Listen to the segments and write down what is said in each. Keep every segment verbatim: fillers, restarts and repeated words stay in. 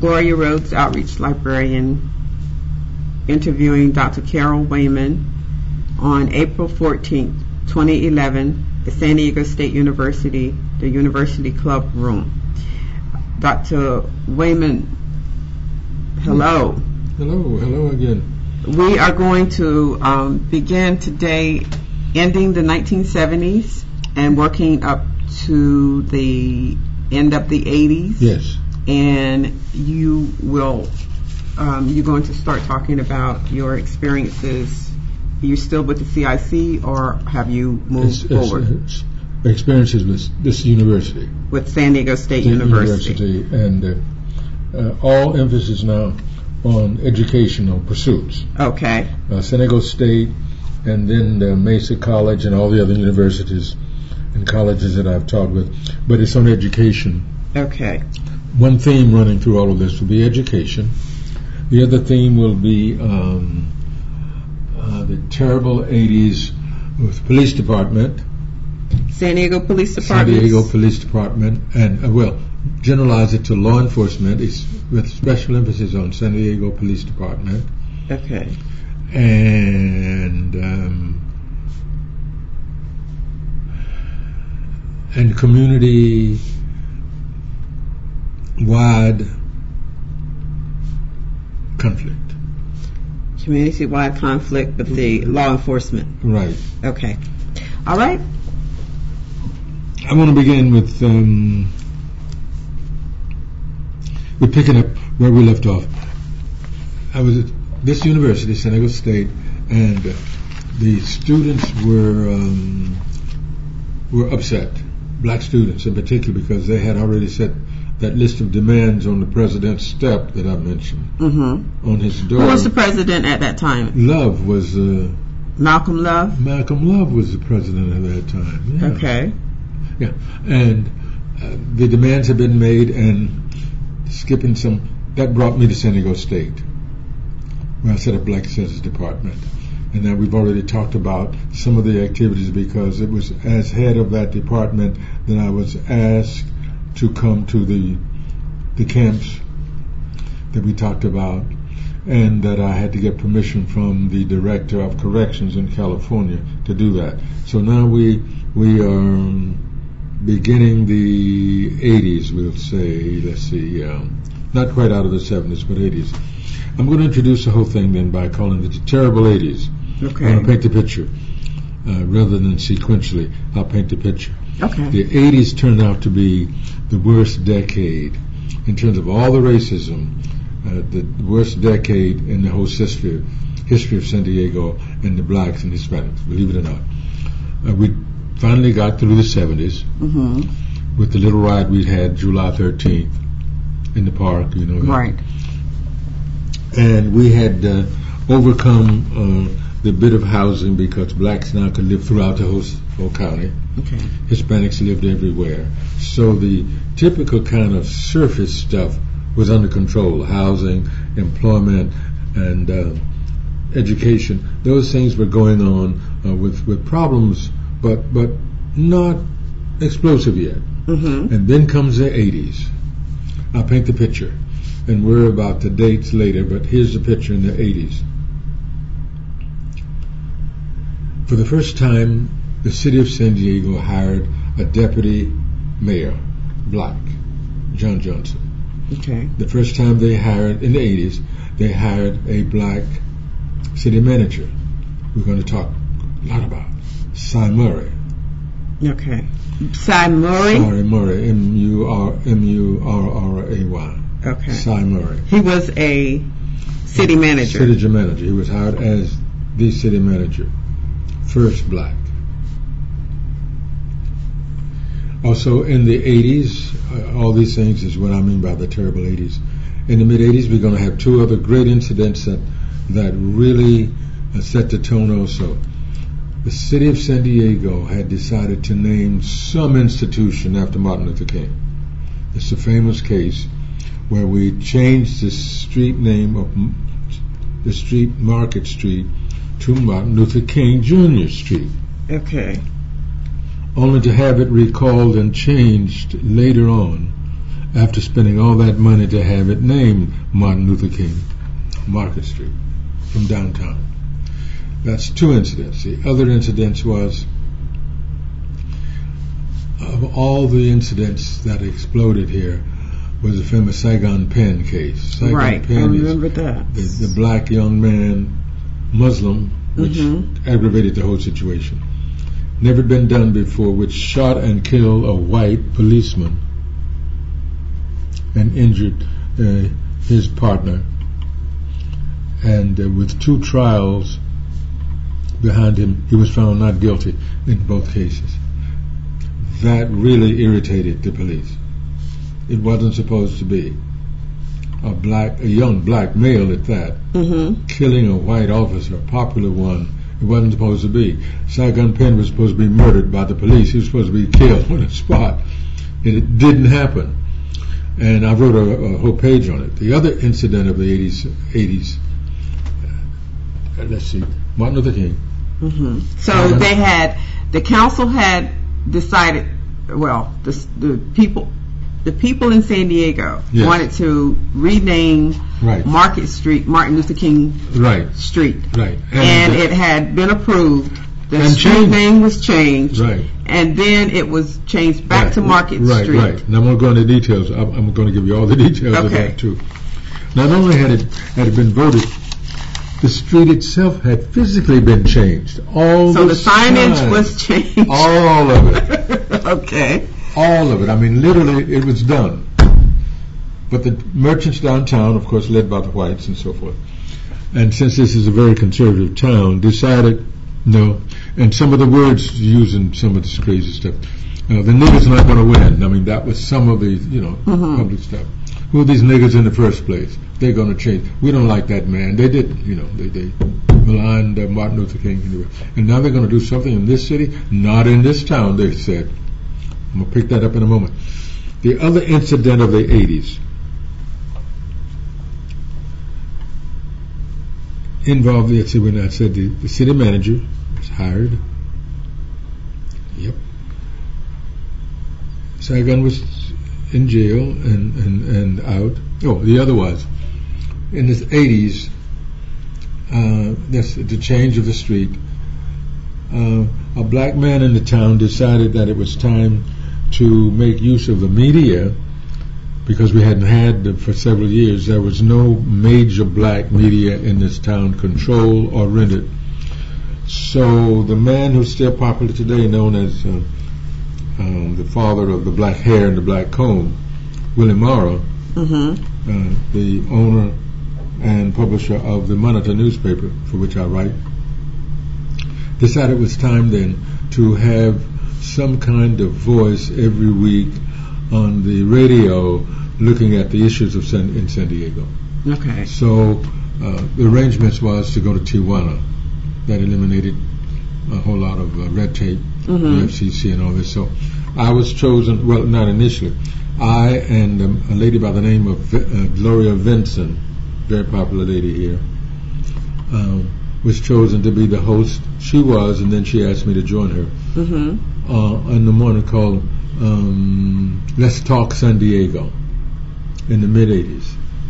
Emporia Roads Outreach Librarian, interviewing Doctor Carol Wayman on April fourteenth, twenty eleven, at San Diego State University, the University Club Room. Doctor Wayman, hello. Hello, hello again. We are going to um, begin today ending the nineteen seventies and working up to the end of the eighties. Yes. And you will, um, you're going to start talking about your experiences. Are you still with the C I C or have you moved it's, forward? It's, it's experiences with this university. With San Diego State, State University. University. And uh, uh, all emphasis now on educational pursuits. Okay. Uh, San Diego State and then the Mesa College and all the other universities and colleges that I've taught with. But it's on education. Okay. One theme running through all of this will be education. The other theme will be um, uh, the terrible eighties with the police department. San Diego Police Department. San Diego Police Department, and uh, well, generalize it to law enforcement. It's with special emphasis on San Diego Police Department. Okay. And um, and community wide conflict. Community-wide conflict with the law enforcement. Right. Okay. All right. I want to begin with um, with picking up where we left off. I was at this university, San Diego State, and uh, the students were um, were upset. Black students in particular, because they had already set that list of demands on the president's step that I mentioned Mm-hmm. on his door. Who was the president at that time? Love was uh, Malcolm Love. Malcolm Love was the president at that time. Yeah. Okay. Yeah, and uh, the demands have been made, and skipping some, that brought me to San Diego State, where I set up Black Studies Department. And now we've already talked about some of the activities, because it was as head of that department that I was asked to come to the the camps that we talked about, and that I had to get permission from the director of corrections in California to do that. So now we we are um, beginning the eighties, we'll say. Let's see, um, not quite out of the seventies, but eighties. I'm going to introduce the whole thing then by calling it the terrible eighties. Okay. I'm going to paint the picture. Uh, rather than sequentially, I'll paint the picture. Okay. The eighties turned out to be the worst decade in terms of all the racism, uh, the worst decade in the whole history, history of San Diego and the blacks and Hispanics, believe it or not. Uh, we finally got through the seventies Mm-hmm. with the little riot we had July thirteenth in the park, you know. Right. And we had uh, overcome uh, the bit of housing, because blacks now could live throughout the whole, whole county. Okay. Hispanics lived everywhere. So the typical kind of surface stuff was under control. Housing, employment, and uh, education. Those things were going on uh, with, with problems, but, but not explosive yet. Mm-hmm. And then comes the eighties. I'll paint the picture. And we're about the dates later, but here's the picture in the eighties. For the first time, the city of San Diego hired a deputy mayor, black, John Johnson. Okay. The first time they hired, in the eighties, they hired a black city manager. We're going to talk a lot about Cy Murray. Okay. Cy Murray? Sorry, Murray, M U R M U R R A Y. Okay. Cy Murray. He was a city manager. City manager. He was hired as the city manager. First black. Also in the eighties, uh, all these things is what I mean by the terrible eighties. In the mid-eighties, we're going to have two other great incidents that that really uh, set the tone also. The city of San Diego had decided to name some institution after Martin Luther King. It's a famous case where we changed the street name of the street, Market Street, to Martin Luther King Junior Street. Okay. Only to have it recalled and changed later on after spending all that money to have it named Martin Luther King Market Street from downtown. That's two incidents. The other incident was, of all the incidents that exploded here, was the famous Saigon Pen case. Saigon right, Pen I remember that. The, the black young man, Muslim, which mm-hmm. aggravated the whole situation. Never been done before, which shot and killed a white policeman and injured uh, his partner. And uh, with two trials behind him, he was found not guilty in both cases. That really irritated the police. It wasn't supposed to be. A black, a young black male at that, mm-hmm. killing a white officer, a popular one. It wasn't supposed to be. Saigon Pen was supposed to be murdered by the police. He was supposed to be killed on the spot. And it didn't happen. And I wrote a, a whole page on it. The other incident of the eighties, eighties uh, let's see, Martin Luther King. Mm-hmm. So uh, they had, the council had decided, well, the, the people, the people in San Diego yes. wanted to rename right. Market Street Martin Luther King right. Street. Right. And, and it had been approved. The and street changed. name was changed. Right. And then it was changed back right. to Market right, Street. Right, right. And I'm going to go into details. I'm, I'm going to give you all the details okay. of that too. Not only had it had it been voted, the street itself had physically been changed. All so the, the signage signs, was changed. All of it. okay. All of it. I mean, literally, it was done. But the merchants downtown, of course, led by the whites and so forth, and since this is a very conservative town, decided no. And some of the words used in some of this crazy stuff. Uh, the niggers not going to win. I mean, that was some of the, you know, mm-hmm. public stuff. Who are these niggers in the first place? They're going to change. We don't like that man. They didn't, you know, they, they maligned uh, Martin Luther King anyway. And now they're going to do something in this city? Not in this town, they said. I'm going to pick that up in a moment. The other incident of the eighties involved, let's see, when I said the, the city manager was hired. Yep. Saigon was in jail and, and, and out. Oh, the other was, in the eighties, uh, that's the change of the street, uh, a black man in the town decided that it was time to make use of the media, because we hadn't had for several years. There was no major black media in this town, controlled or rented. So the man who's still popular today, known as uh, um, the father of the black hair and the black comb, Willie Morrow, mm-hmm. uh, the owner and publisher of the Monitor newspaper, for which I write, decided it was time then to have some kind of voice every week on the radio looking at the issues of San, in San Diego. Okay. So uh, the arrangements was to go to Tijuana. That eliminated a whole lot of uh, red tape, mm-hmm. the F C C and all this. So I was chosen, well, not initially. I and um, a lady by the name of uh, Gloria Vinson, very popular lady here, um, was chosen to be the host. She was, and then she asked me to join her mm-hmm. uh, in the morning called um, Let's Talk San Diego in the mid-eighties.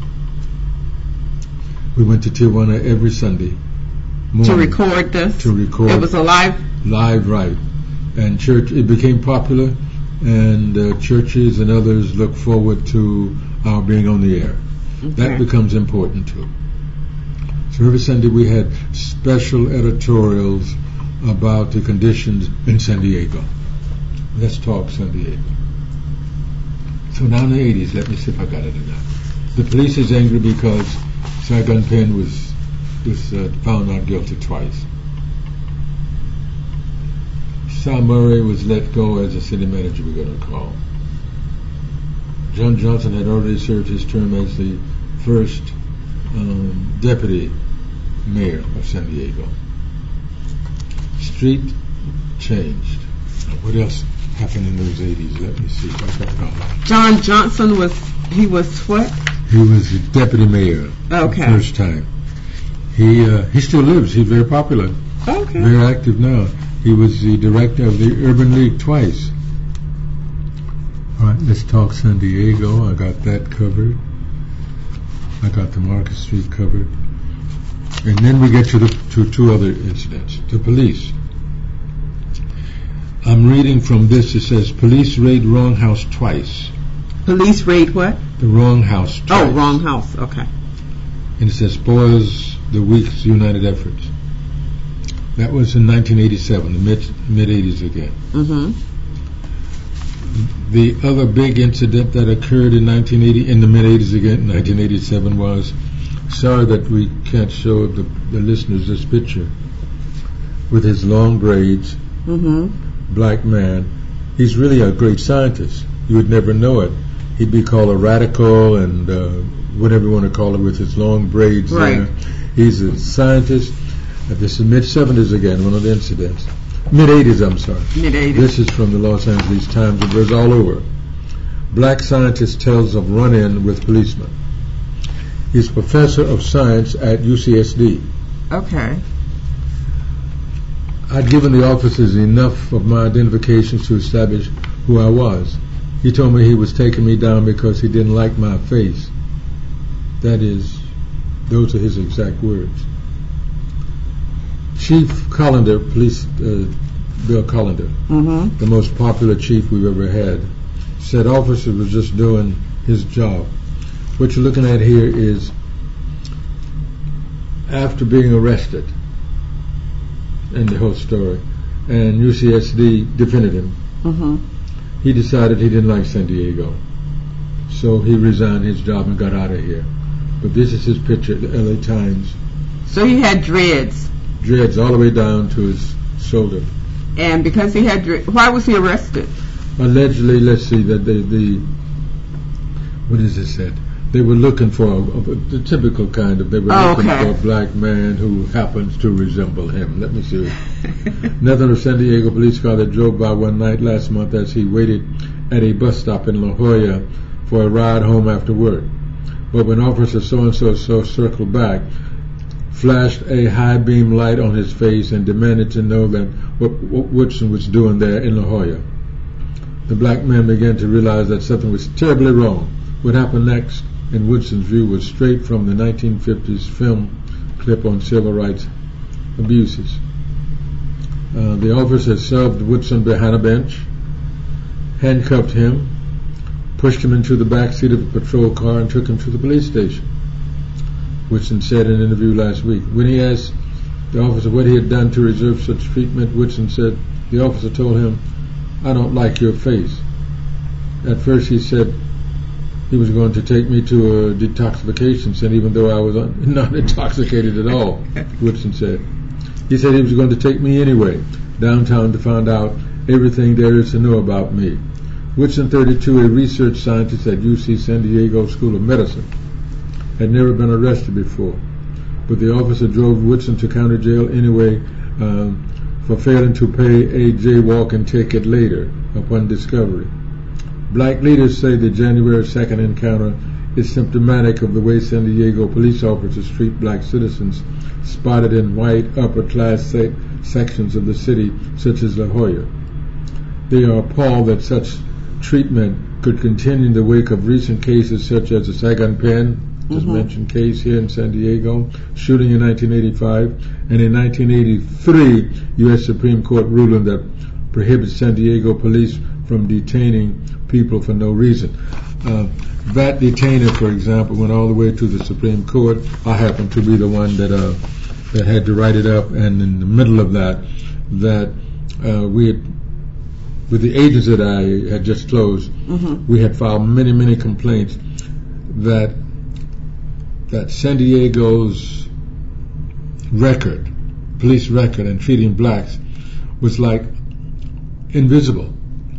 We went to Tijuana every Sunday morning. To record this? To record. It was a live? Live, right. And church, it became popular, and uh, churches and others look forward to our being on the air. Okay. That becomes important too. So every Sunday we had special editorials about the conditions in San Diego. Let's talk San Diego. So now in the eighties, let me see if I got it or not. The police is angry because Saigon Pen was was uh, found not guilty twice. Sal Murray was let go as a city manager, we're going to call. John Johnson had already served his term as the first um, deputy mayor of San Diego. Street changed. What else happened in those eighties? Let me see. I got it all. John Johnson was, he was what? He was the deputy mayor. Okay. The first time. He uh, he still lives. He's very popular. Okay. Very active now. He was the director of the Urban League twice. All right, let's talk San Diego. I got that covered. I got the Market Street covered. And then we get to the to two other incidents. The police. I'm reading from this. It says, police raid wrong house twice. Police raid what? The wrong house twice. Oh, wrong house. Okay. And it says, spoils the week's united efforts. That was in nineteen eighty-seven, the mid, mid-eighties again. Mm-hmm. The other big incident that occurred in nineteen eighty, in the mid-eighties again, nineteen eighty-seven, was, sorry that we can't show the, the listeners this picture, with his long braids, mm-hmm. black man. He's really a great scientist. You would never know it. He'd be called a radical and uh, whatever you want to call it, with his long braids. Right. There. He's a scientist. Uh, this is mid-seventies again, one of the incidents. Mid-eighties, I'm sorry. Mid-eighties. This is from the Los Angeles Times. It was all over. Black scientist tells of run-in with policeman. He's professor of science at U C S D. Okay. I'd given the officers enough of my identifications to establish who I was. He told me he was taking me down because he didn't like my face. That is, those are his exact words. Chief Collender, police, uh, Bill Collender, mm-hmm. the most popular chief we've ever had, said officer was just doing his job. What you're looking at here is after being arrested, and the whole story, and U C S D defended him. Mm-hmm. He decided he didn't like San Diego, so he resigned his job and got out of here. But this is his picture at the L A Times. So he had dreads. Dreads all the way down to his shoulder. And because he had dreads, why was he arrested? Allegedly, let's see, that the, the what is it said? They were looking for a, a, the typical kind of, they were oh, looking okay. for a black man who happens to resemble him. Let me see. Nothing of San Diego police car that drove by one night last month as he waited at a bus stop in La Jolla for a ride home after work. But when Officer so-and-so so circled back, flashed a high beam light on his face and demanded to know that what, what Woodson was doing there in La Jolla. The black man began to realize that something was terribly wrong. What happened next, in Woodson's view, was straight from the nineteen fifties film clip on civil rights abuses. Uh, the officer shoved Woodson behind a bench, handcuffed him, pushed him into the back seat of a patrol car, and took him to the police station. Woodson said in an interview last week. When he asked the officer what he had done to deserve such treatment, Woodson said the officer told him, "I don't like your face." At first he said he was going to take me to a detoxification center, even though I was un- not intoxicated at all, Woodson said. He said he was going to take me anyway, downtown, to find out everything there is to know about me. Woodson, thirty-two, a research scientist at U C San Diego School of Medicine, had never been arrested before, but the officer drove Woodson to county jail anyway um, for failing to pay a jaywalking ticket later upon discovery. Black leaders say the January second encounter is symptomatic of the way San Diego police officers treat black citizens spotted in white upper-class se- sections of the city, such as La Jolla. They are appalled that such treatment could continue in the wake of recent cases such as the Sagan Pen, just mm-hmm. mentioned case here in San Diego, shooting in nineteen eighty-five, and in nineteen eighty-three, U S Supreme Court ruling that prohibits San Diego police from detaining people for no reason. Uh, that detainer, for example, went all the way to the Supreme Court. I happened to be the one that uh, that had to write it up, and in the middle of that, that uh, we had, with the agents that I had just closed, mm-hmm. we had filed many, many complaints that that San Diego's record, police record, in treating blacks was like invisible.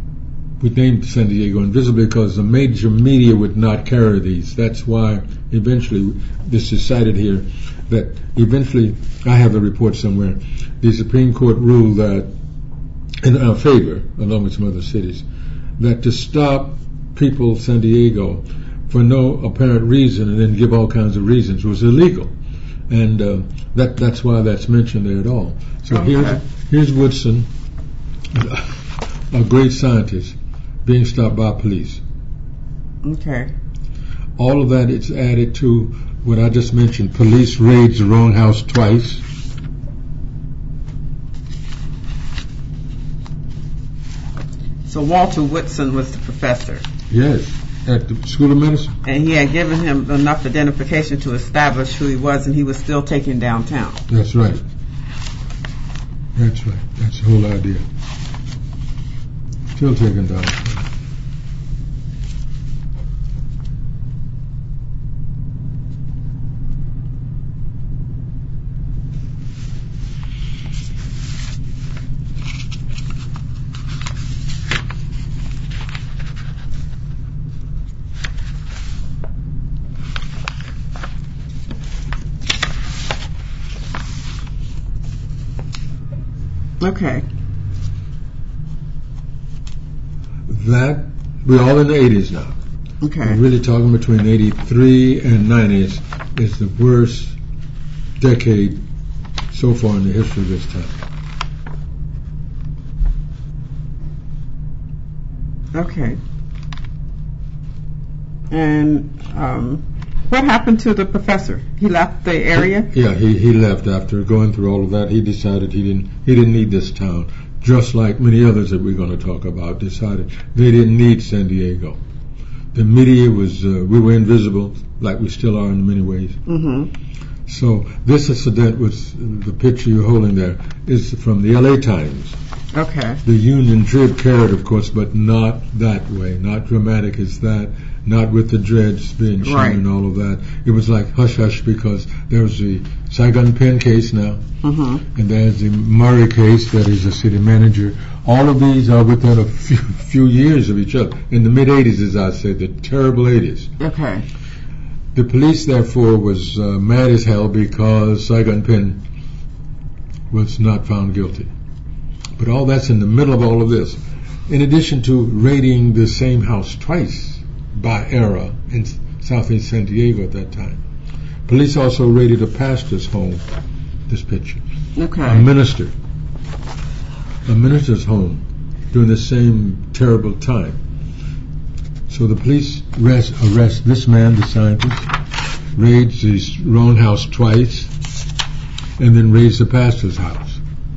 We named San Diego invisible because the major media would not carry these. That's why eventually, this is cited here, that eventually, I have the report somewhere, the Supreme Court ruled that, in our favor, along with some other cities, that to stop people in San Diego for no apparent reason and then give all kinds of reasons was illegal. And uh, that that's why that's mentioned there at all. So okay. here's, here's Woodson, a great scientist, being stopped by police. Okay. All of that is added to what I just mentioned. Police raids the wrong house twice. So Walter Woodson was the professor. Yes, at the School of Medicine. And he had given him enough identification to establish who he was, and he was still taken downtown. That's right. That's right. That's the whole idea. Still taken downtown. Okay. That, we're all in the eighties now. Okay. We're really talking between eighty-three and nineties is the worst decade so far in the history of this time. Okay. And um, what happened to the professor? He left the area? Yeah, he, he left after going through all of that. He decided he didn't he didn't need this town, just like many others that we're going to talk about decided they didn't need San Diego. The media was uh, we were invisible, like we still are in many ways. Mm-hmm. So this incident was the picture you're holding there is from the L A Times. Okay. The Union Trib carried, of course, but not that way, not dramatic as that, not with the dreads being shown Right. and all of that. It was like hush hush because there's the Saigon Pen case now, Mm-hmm. and there's the Murray case that is a city manager. All of these are within a few, few years of each other. In the mid eighties, as I said, the terrible eighties. Okay. The police, therefore, was uh, mad as hell because Saigon Pen was not found guilty. But all that's in the middle of all of this. In addition to raiding the same house twice by error in southeast San Diego at that time, police also raided a pastor's home. This picture. Okay. A minister. A minister's home during the same terrible time. So the police arrest, arrest this man, the scientist, raids his wrong house twice, and then raids the pastor's house.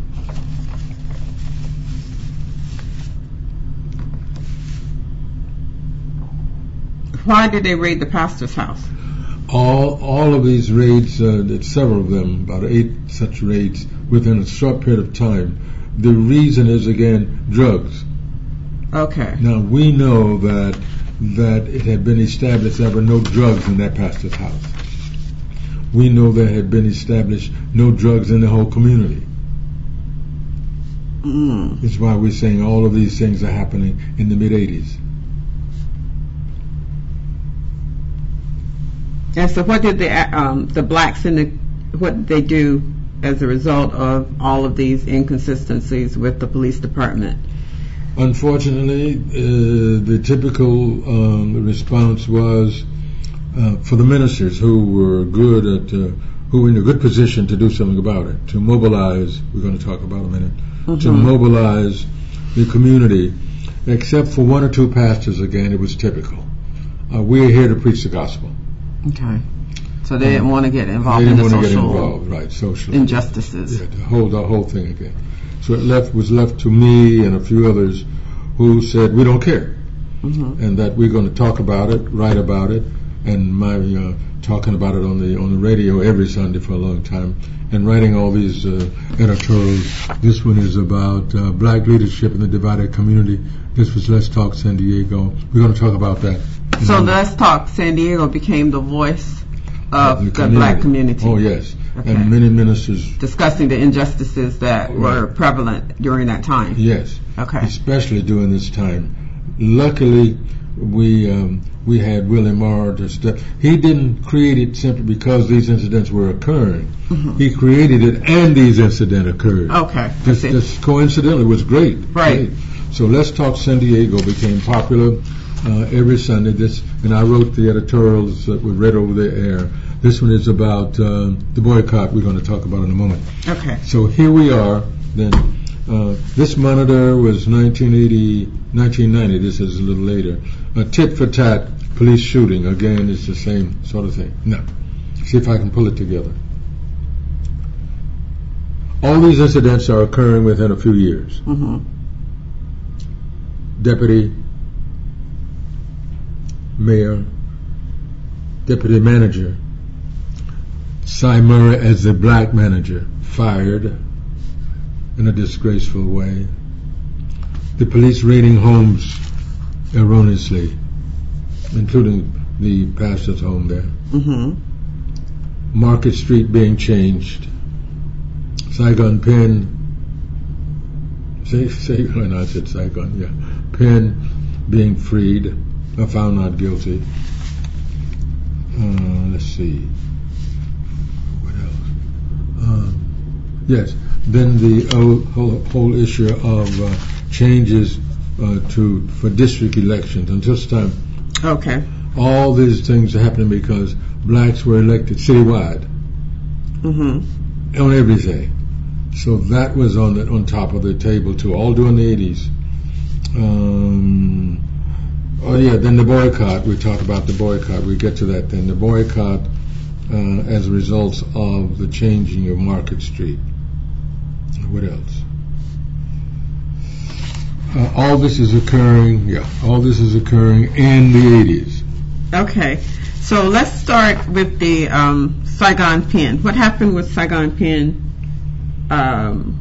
Why did they raid the pastor's house? All all of these raids, uh, several of them, about eight such raids within a short period of time. The reason is, again, drugs. Okay. Now, we know that that it had been established there were no drugs in that pastor's house. We know there had been established no drugs in the whole community. Mm. It's why we're saying all of these things are happening in the mid-eighties. And so what did the um, the blacks in the, what did they do as a result of all of these inconsistencies with the police department? Unfortunately, uh, the typical um, response was uh, for the ministers who were good at, uh, who were in a good position to do something about it, to mobilize, we're going to talk about in a minute, Mm-hmm. to mobilize the community, except for one or two pastors, again, it was typical. Uh, we're here to preach the gospel. Okay. So they didn't want to get involved They in didn't the want to get social involved, right, socially. injustices. Yeah, to hold the whole thing again. So it left was left to me and a few others who said, we don't care. Mm-hmm. And that we're going to talk about it, write about it, and my uh, talking about it on the on the radio every Sunday for a long time, and writing all these uh, editorials. This one is about uh, black leadership in the divided community. This was Let's Talk San Diego. We're going to talk about that. So And, Let's Talk San Diego became the voice of the, community. black community. Oh, yes. Okay. And many ministers. Discussing the injustices that Right. were prevalent during that time. Yes. Okay. Especially during this time. Luckily, we um, we had Willie Marr to step. He didn't create it simply because these incidents were occurring. Mm-hmm. He created it, and these incidents occurred. Okay. I Just, see. just coincidentally, it was great. Right. Great. So Let's Talk San Diego became popular uh, every Sunday. This, and I wrote the editorials that were read over the air. This one is about uh, the boycott we're going to talk about in a moment. Okay. So here we are then Uh, this monitor was nineteen eighty, nineteen ninety. This is a little later. A tit for tat police shooting. Again, it's the same sort of thing. No. See if I can pull it together. All these incidents are occurring within a few years. Mm-hmm. Deputy, mayor, deputy manager, Cy Murray as the black manager, fired in a disgraceful way. The police raiding homes erroneously, including the pastor's home there. Mm-hmm. Market Street being changed. Saigon Pen, say, say, when I said Saigon, yeah. Penn being freed, uh, found not guilty. Uh, let's see. What else? Um, yes. Then the whole, whole, whole issue of uh, changes uh, to for district elections. Until this time, okay, all these things are happening because blacks were elected citywide mm-hmm. on everything. So that was on the, on top of the table too, all during the eighties. Um, oh yeah, then the boycott. We talked about the boycott. We get to that then. The boycott uh, as a result of the changing of Market Street. What else? Uh, all this is occurring. Yeah, all this is occurring in the eighties. Okay, so let's start with the um, Saigon Pen. What happened with Saigon Pen? Um,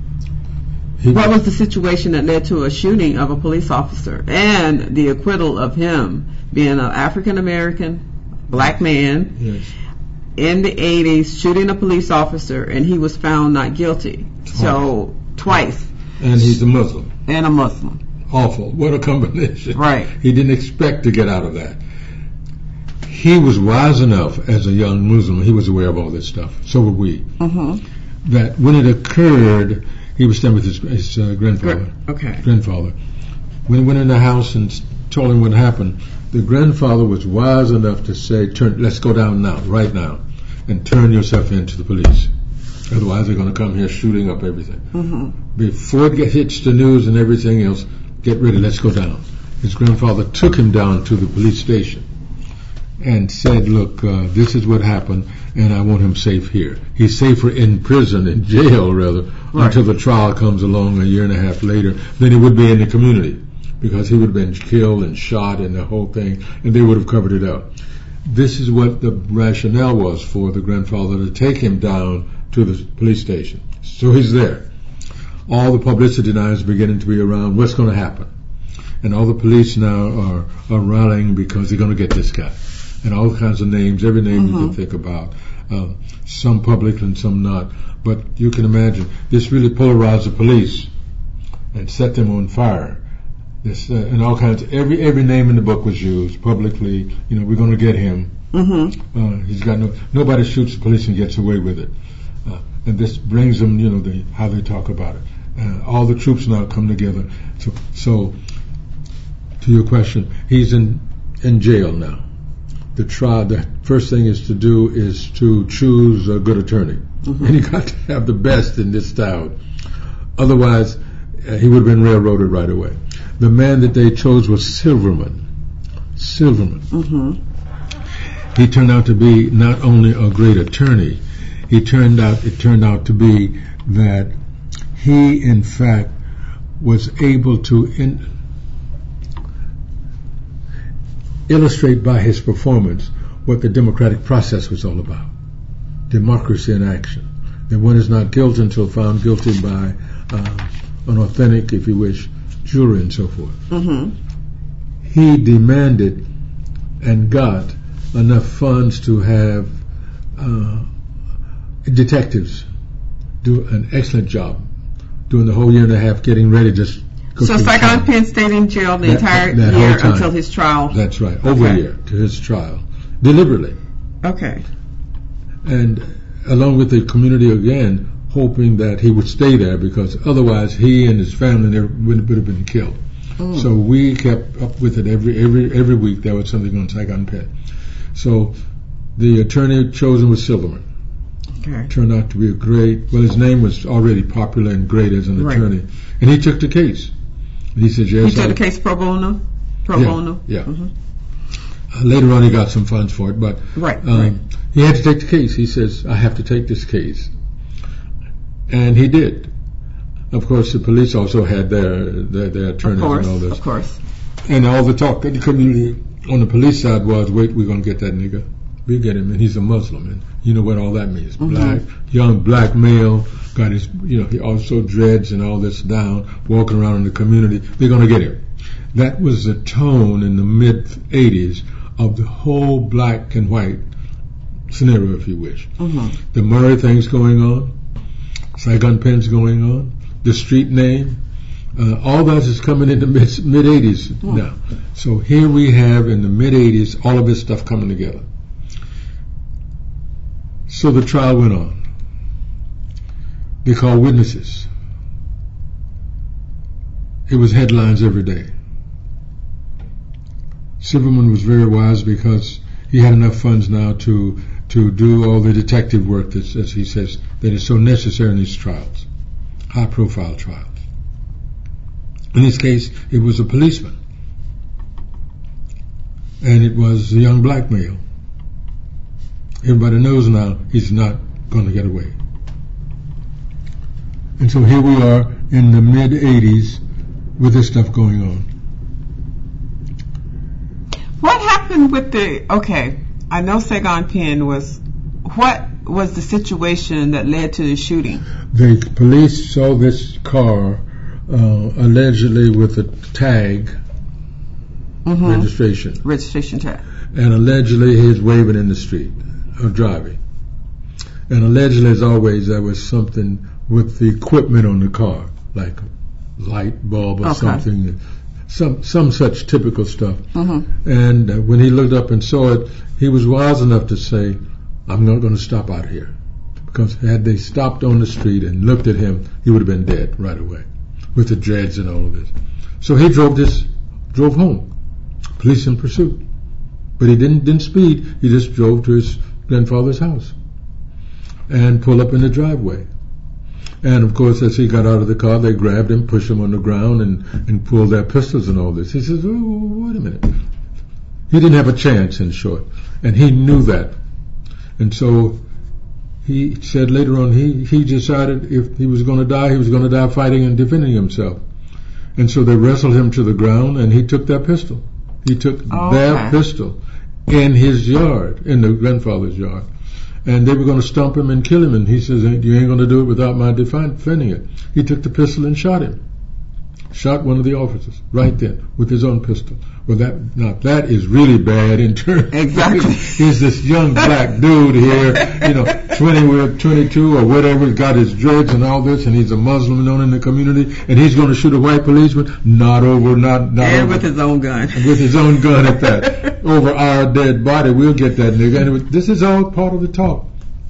what was the situation that led to a shooting of a police officer and the acquittal of him being an African American black man yes. in the eighties shooting a police officer, and he was found not guilty? Twice. So twice. And he's a Muslim. And a Muslim. Awful. What a combination. Right. He didn't expect to get out of that. He was wise enough as a young Muslim, he was aware of all this stuff. So were we. Mm-hmm. That when it occurred, he was staying with his, his uh, grandfather. Okay. Grandfather. When he went in the house and told him what happened, the grandfather was wise enough to say, "Turn, let's go down now, right now, and turn yourself in to the police. Otherwise, they're going to come here shooting up everything." Mm-hmm. Before it gets hits the news and everything else, get ready, let's go down. His grandfather took him down to the police station and said, "Look, uh, this is what happened, and I want him safe here. He's safer in prison, in jail rather, right. until the trial comes along a year and a half later than he would be in the community, because he would have been killed and shot and the whole thing, and they would have covered it up." This is what the rationale was for the grandfather to take him down to the police station. So he's there. All the publicity now is beginning to be around what's going to happen. And all the police now are, are rallying because they're going to get this guy. And all kinds of names, every name mm-hmm. you can think about. Um, some public and some not. But you can imagine, this really polarized the police and set them on fire. This, uh, and all kinds of, every every name in the book was used publicly. You know, we're going to get him. Mm-hmm. Uh, he's got no, nobody shoots the police and gets away with it. Uh, and this brings them, you know, the, how they talk about it. Uh, all the troops now come together. So, so to your question, he's in, in jail now. The trial, the first thing is to do is to choose a good attorney. Mm-hmm. And you got to have the best in this town. Otherwise, uh, he would have been railroaded right away. The man that they chose was Silverman. Silverman. Mm-hmm. He turned out to be not only a great attorney, he turned out, it turned out to be that he, in fact, was able to in, illustrate by his performance what the democratic process was all about. Democracy in action. That one is not guilty until found guilty by uh, an authentic, if you wish, jury and so forth. Mm-hmm. He demanded and got enough funds to have uh, detectives do an excellent job during the whole year and a half getting ready to go So Saigon Pen stayed in jail the that, entire that year whole time. Until his trial? That's right, over okay. a year to his trial, deliberately. Okay. And along with the community again, hoping that he would stay there because otherwise he and his family would have been killed. Mm. So we kept up with it every every every week. There was something on Saigon Pen. So the attorney chosen was Silverman. Okay. Turned out to be a great, well, his name was already popular and great as an right. attorney. And he took the case. And he said, yes. He took I, the case pro bono? Pro yeah, bono? Yeah. Mm-hmm. Uh, later on, he got some funds for it, but right, um, right. he had to take the case. He says, I have to take this case. And he did. Of course, the police also had their their, their attorneys of course, and all this. Of course. And all the talk in the community on the police side was, wait, we're going to get that nigga. We'll get him, and he's a Muslim. And you know what all that means. Mm-hmm. Black, young black male, got his, you know, he also dreads and all this down, walking around in the community. We're going to get him. That was the tone in the mid-eighties of the whole black and white scenario, if you wish. Mm-hmm. The Murray thing's going on. Saigon Pen's going on. The street name. Uh, all that is coming in the mid, mid-eighties mm. now. So here we have in the mid-eighties all of this stuff coming together. So the trial went on. They called witnesses. It was headlines every day. Silverman was very wise because he had enough funds now to to do all the detective work that, as he says, that is so necessary in these trials, high-profile trials. In this case, it was a policeman, and it was a young black male. Everybody knows now he's not going to get away. And so here we are in the mid-eighties with this stuff going on. What happened with the, okay, I know Saigon Pen was, what was the situation that led to the shooting? The police saw this car uh, allegedly with a tag, mm-hmm. registration. Registration tag. And allegedly he was waving in the street or driving. And allegedly, as always, there was something with the equipment on the car, like a light bulb or okay. something. Some some such typical stuff. Mm-hmm. And uh, when he looked up and saw it, he was wise enough to say, I'm not going to stop out here. Because had they stopped on the street and looked at him, he would have been dead right away with the dreads and all of this. So he drove this, drove home. Police in pursuit. But he didn't, didn't speed. He just drove to his grandfather's house and pulled up in the driveway. And of course, as he got out of the car, they grabbed him, pushed him on the ground, and, and pulled their pistols and all this. He says, oh, wait a minute. He didn't have a chance, in short. And he knew that. And so he said later on, he, he decided if he was going to die, he was going to die fighting and defending himself. And so they wrestled him to the ground, and he took their pistol. He took oh, their okay. pistol in his yard, in the grandfather's yard. And they were going to stump him and kill him. And he says, you ain't going to do it without my defending it. He took the pistol and shot him. Shot one of the officers right then with his own pistol. Well, that now that is really bad in terms. Exactly. He's this young black dude here, you know, twenty or twenty-two or whatever, got his dreads and all this, and he's a Muslim known in the community, and he's going to shoot a white policeman? Not over, not not and over. with his own gun. With his own gun at that. Over our dead body, we'll get that nigga. And it was, this is all part of the talk.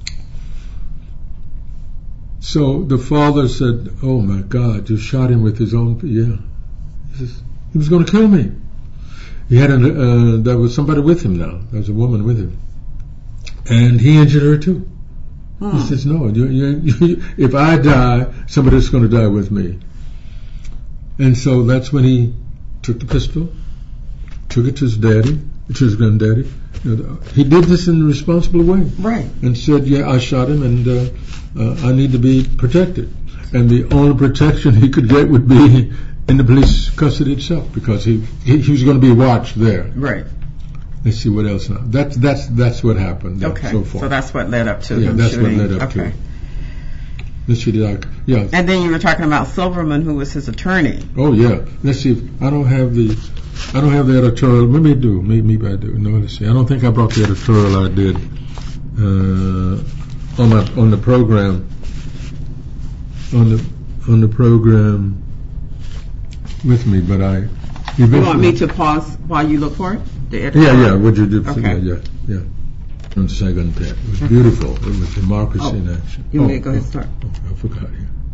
So the father said, oh my God, you shot him with his own, yeah. He says, he was going to kill me. He had a, uh, there was somebody with him now. There was a woman with him. And he injured her too. Hmm. He says, no, you, you, you, if I die, somebody's going to die with me. And so that's when he took the pistol, took it to his daddy, to his granddaddy. You know, he did this in a responsible way. Right. And said, yeah, I shot him and uh, uh, I need to be protected. And the only protection he could get would be in the police custody itself, because he he, he was going to be watched there. Right. Let's see what else now. That's that's that's what happened. Okay. So far. So that's what led up to yeah, him that's shooting. what led up okay. to. Let's see. Did I, yeah. And then you were talking about Silverman, who was his attorney. Oh yeah. Let's see. If, I don't have the. I don't have the editorial. Maybe I do. Maybe, maybe I do. No, let's see. I don't think I brought the editorial I did uh, on my on the program. On the on the program. With me, but I. You want me to pause while you look for it? The yeah, yeah. Would you do? Okay. Yeah, yeah, yeah. On the Saigon Pen. It was okay. Beautiful. It was democracy oh. in action. You oh, may go ahead oh, and start. Okay, I forgot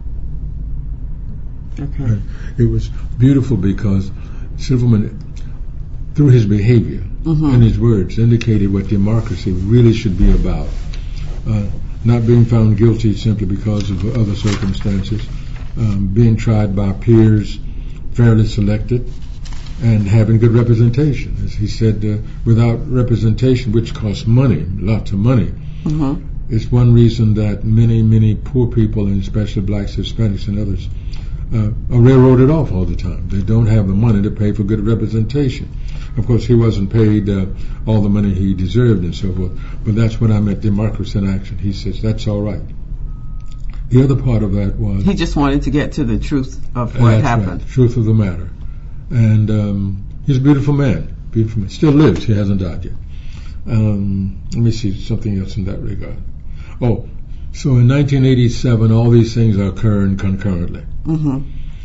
here. Okay. And it was beautiful because Silverman, through his behavior mm-hmm. and his words, indicated what democracy really should be about. uh, not being found guilty simply because of other circumstances, um, being tried by peers, fairly selected, and having good representation. As he said, uh, without representation, which costs money, lots of money, mm-hmm. it's one reason that many, many poor people, and especially blacks, Hispanics, and others, uh, are railroaded off all the time. They don't have the money to pay for good representation. Of course, he wasn't paid uh, all the money he deserved and so forth, but that's when I met Demarcus in action. He says, that's all right. The other part of that was... He just wanted to get to the truth of what that's happened. Right, truth of the matter. And um, he's a beautiful man. Beautiful man. Still lives. He hasn't died yet. Um, let me see something else in that regard. Oh, so in nineteen eighty-seven, all these things are occurring concurrently. Mm-hmm.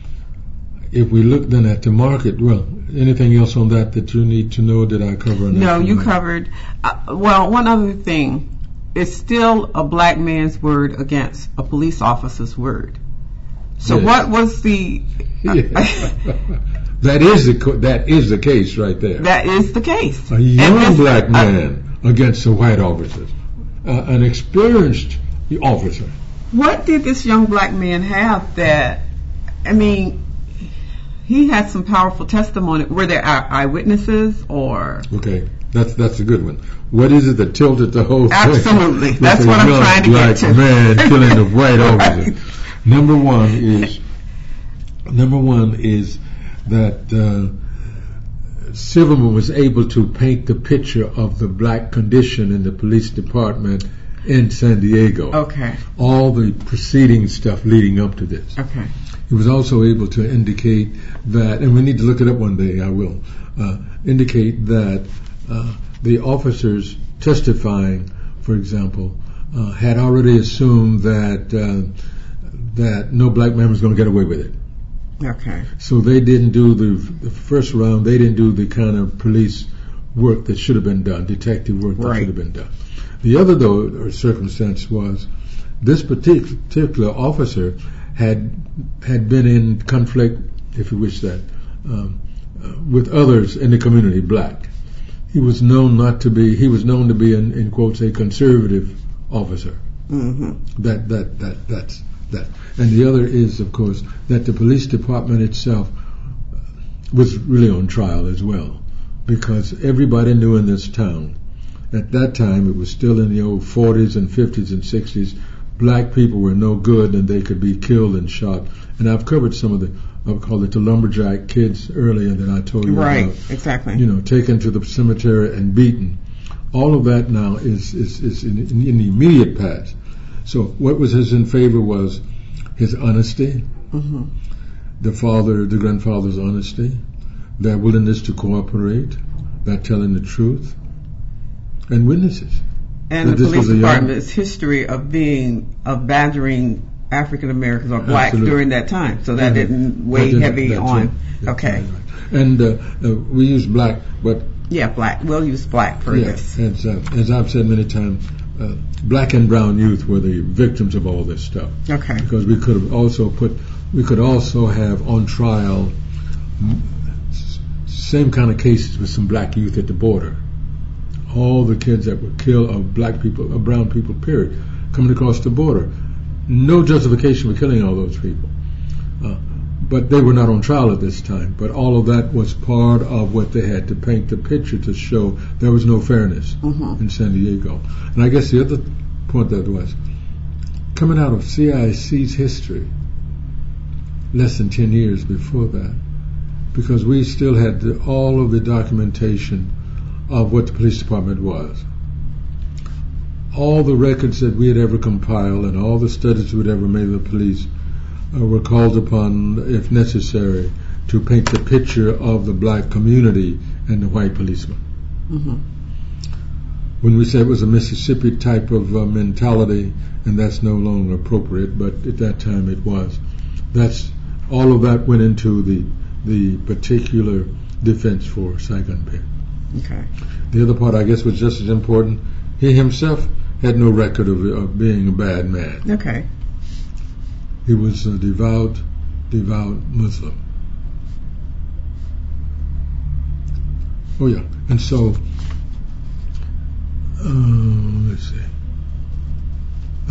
If we look then at the market, well, anything else on that that you need to know that I cover? In no, you covered. Uh, well, one other thing. It's still a black man's word against a police officer's word. So yes. what was the... Uh, that is the that is the case right there. That is the case. A young black man uh, against a white officer. Uh, an experienced officer. What did this young black man have that, I mean, he had some powerful testimony. Were there eyewitnesses or? Okay, that's that's a good one. What is it that tilted the whole Absolutely. thing? Absolutely. That's what I'm trying to black get to. Man killing the white Right. officer. Number one is, number one is that uh, Silverman was able to paint the picture of the black condition in the police department in San Diego. Okay. All the preceding stuff leading up to this. Okay. He was also able to indicate that, and we need to look it up one day, I will, uh, indicate that uh, the officers testifying, for example, uh, had already assumed that uh, that no black man was going to get away with it. Okay. So they didn't do the, the first round, they didn't do the kind of police work that should have been done, detective work that Right. should have been done. The other, though, circumstance was this particular, particular officer had had been in conflict, if you wish that, um, uh, with others in the community, black. He was known not to be, he was known to be, in, in quotes, a conservative officer. Mm-hmm. That, that, that, that's that. And the other is, of course, that the police department itself was really on trial as well, because everybody knew in this town, at that time, it was still in the old forties and fifties and sixties, black people were no good and they could be killed and shot. And I've covered some of the, I'll call it the lumberjack kids earlier that I told you right, about. Right, exactly. You know, taken to the cemetery and beaten. All of that now is, is, is in, in, in the immediate past. So what was his in favor was his honesty, mm-hmm. the father, the grandfather's honesty, their willingness to cooperate, their telling the truth, and witnesses. And that the police young, department's history of being, of badgering African Americans or blacks absolutely. during that time. So that yeah, didn't weigh that heavy didn't, on. Yeah, okay. Right, right. And uh, uh, we use black, but... Yeah, black. We'll use black for yeah, this. As, uh, as I've said many times, uh, black and brown youth were the victims of all this stuff. Okay. Because we could have also put, we could also have on trial same kind of cases with some black youth at the border. All the kids that were killed of black people, of brown people, period, coming across the border. No justification for killing all those people. Uh, but they were not on trial at this time. But all of that was part of what they had to paint the picture to show there was no fairness mm-hmm. in San Diego. And I guess the other point that was, coming out of C I C's history, less than ten years before that, because we still had the, all of the documentation of what the police department was. All the records that we had ever compiled and all the studies we had ever made of the police uh, were called upon, if necessary, to paint the picture of the black community and the white policeman. Mm-hmm. When we said it was a Mississippi type of uh, mentality, and that's no longer appropriate, but at that time it was. That's all of that went into the the particular defense for Saigon Pen. Okay. The other part, I guess, was just as important. He himself had no record of, of being a bad man. Okay. He was a devout, devout Muslim. Oh yeah, and so uh, let's see.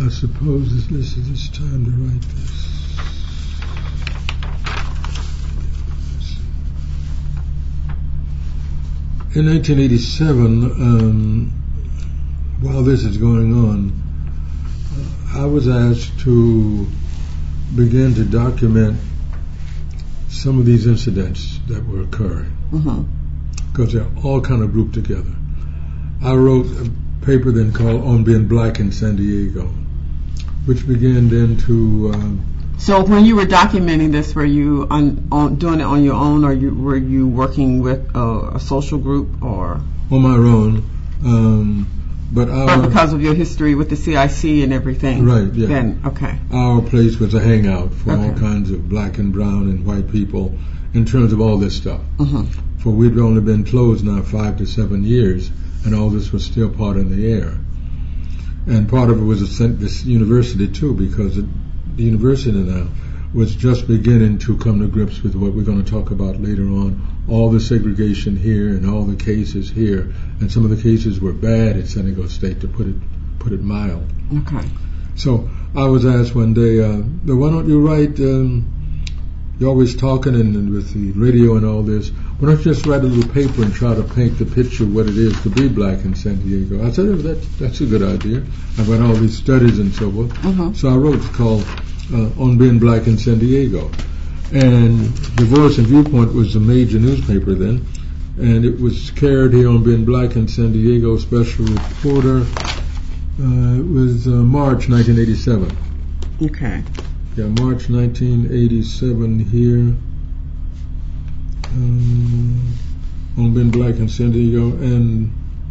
I suppose this, this is this time to write this. In nineteen eighty-seven, um, while this is going on, uh, I was asked to begin to document some of these incidents that were occurring, because mm-hmm. they're all kind of grouped together. I wrote a paper then called On Being Black in San Diego, which began then to... Um, so when you were documenting this, were you on, on doing it on your own, or you, were you working with a, a social group, or... On my own. Um, but our, but because of your history with the C I C and everything. Right, yeah. Then, okay. Our place was a hangout for okay. all kinds of black and brown and white people in terms of all this stuff. Uh-huh. For we'd only been closed now five to seven years, and all this was still part in the air. And part of it was a, this university too, because it, the university now was just beginning to come to grips with what we're going to talk about later on, all the segregation here and all the cases here, and some of the cases were bad at San Diego State, to put it put it mild. Okay. So I was asked one day, uh, why don't you write, um, you're always talking and, and with the radio and all this, why don't you just write a little paper and try to paint the picture of what it is to be black in San Diego? I said, oh, that, that's a good idea. I've got all these studies and so forth. Uh-huh. So I wrote, it's called uh, On Being Black in San Diego. And the Voice and Viewpoint was a major newspaper then, and it was carried here on Being Black in San Diego, special reporter. Uh, it was uh, March nineteen eighty-seven. Okay. Yeah, March nineteen eighty-seven here. Um, on Being Black in San Diego, and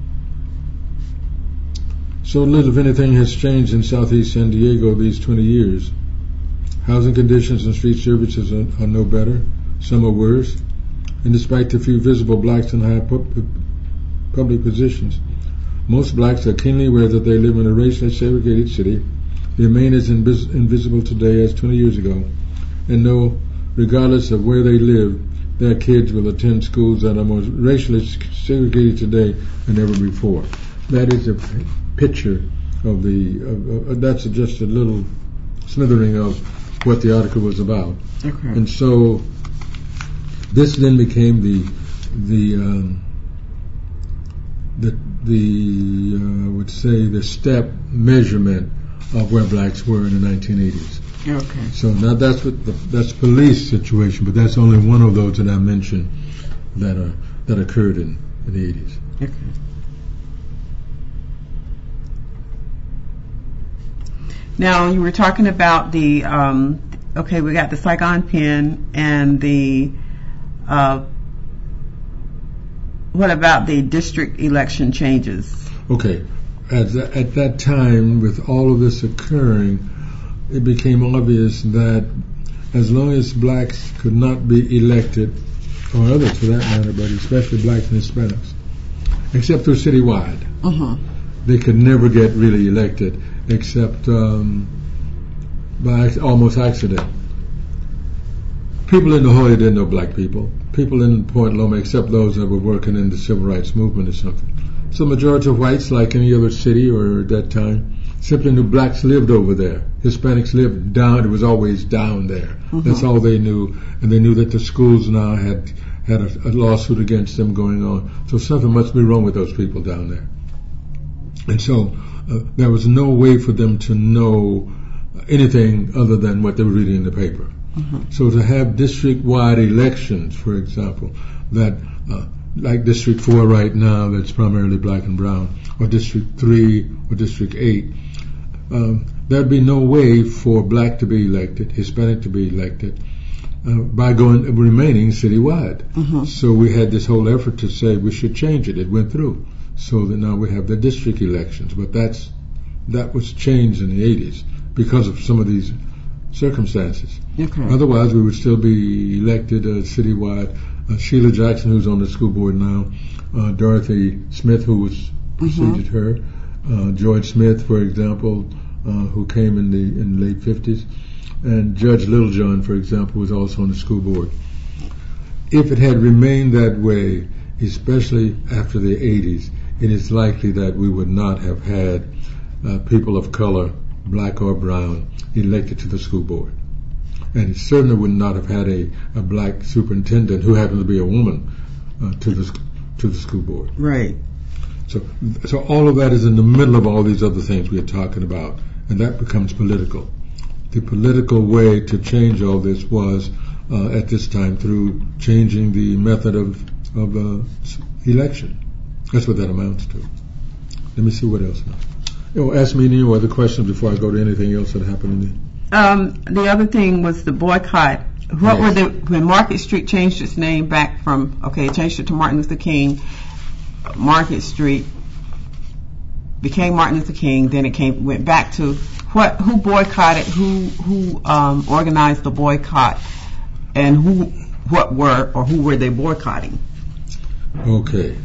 so little, if anything, has changed in Southeast San Diego these twenty years. Housing conditions and street services are, are no better. Some are worse. And despite the few visible blacks in high pu- public positions, most blacks are keenly aware that they live in a racially segregated city. They remain as invis- invisible today as twenty years ago, and know, regardless of where they live, their kids will attend schools that are more racially segregated today than ever before. That is a p- picture of the, of, uh, that's just a little smattering of what the article was about. Okay. And so this then became the, the, um, the, the uh, I would say the step measurement of where blacks were in the nineteen eighties. Okay. So now that's what the, that's police situation, but that's only one of those that I mentioned that are that occurred in, in the eighties. Okay. Now you were talking about the um, okay, we got the Saigon Pen and the uh, what about the district election changes? Okay, at, the, at that time, with all of this occurring, it became obvious that as long as blacks could not be elected, or others for that matter, but especially blacks and Hispanics, except through citywide, uh-huh. they could never get really elected, except um, by almost accident. People in La Jolla didn't know black people. People in Point Loma, except those that were working in the civil rights movement or something. So majority of whites, like any other city or at that time, simply knew blacks lived over there. Hispanics lived down, it was always down there. Uh-huh. That's all they knew. And they knew that the schools now had had a, a lawsuit against them going on. So something must be wrong with those people down there. And so uh, there was no way for them to know anything other than what they were reading in the paper. Uh-huh. So to have district-wide elections, for example, that uh, like District four right now, that's primarily black and brown, or District three or District eight, um, there'd be no way for black to be elected, Hispanic to be elected, uh, by going remaining citywide. Uh-huh. So we had this whole effort to say we should change it. It went through. So that now we have the district elections, but that's that was changed in the eighties because of some of these circumstances. Okay. Otherwise, we would still be elected uh, citywide. Uh, Sheila Jackson, who's on the school board now, uh, Dorothy Smith, who was preceded uh-huh. her, uh, George Smith, for example, uh, who came in the in the late fifties, and Judge Littlejohn, for example, was also on the school board. If it had remained that way, especially after the eighties, it is likely that we would not have had uh, people of color black or brown, elected to the school board. And it certainly would not have had a, a black superintendent who happened to be a woman uh, to the to the school board. Right. So, so all of that is in the middle of all these other things we are talking about, and that becomes political. The political way to change all this was uh, at this time through changing the method of of uh, election. That's what that amounts to. Let me see what else now. You know, ask me any other questions before I go to anything else that happened to me. Um, the other thing was the boycott. What yes. were the when Market Street changed its name back from okay, it changed it to Martin Luther King. Market Street became Martin Luther King. Then it came went back to what? Who boycotted? Who who um, organized the boycott? And who what were or who were they boycotting? Okay.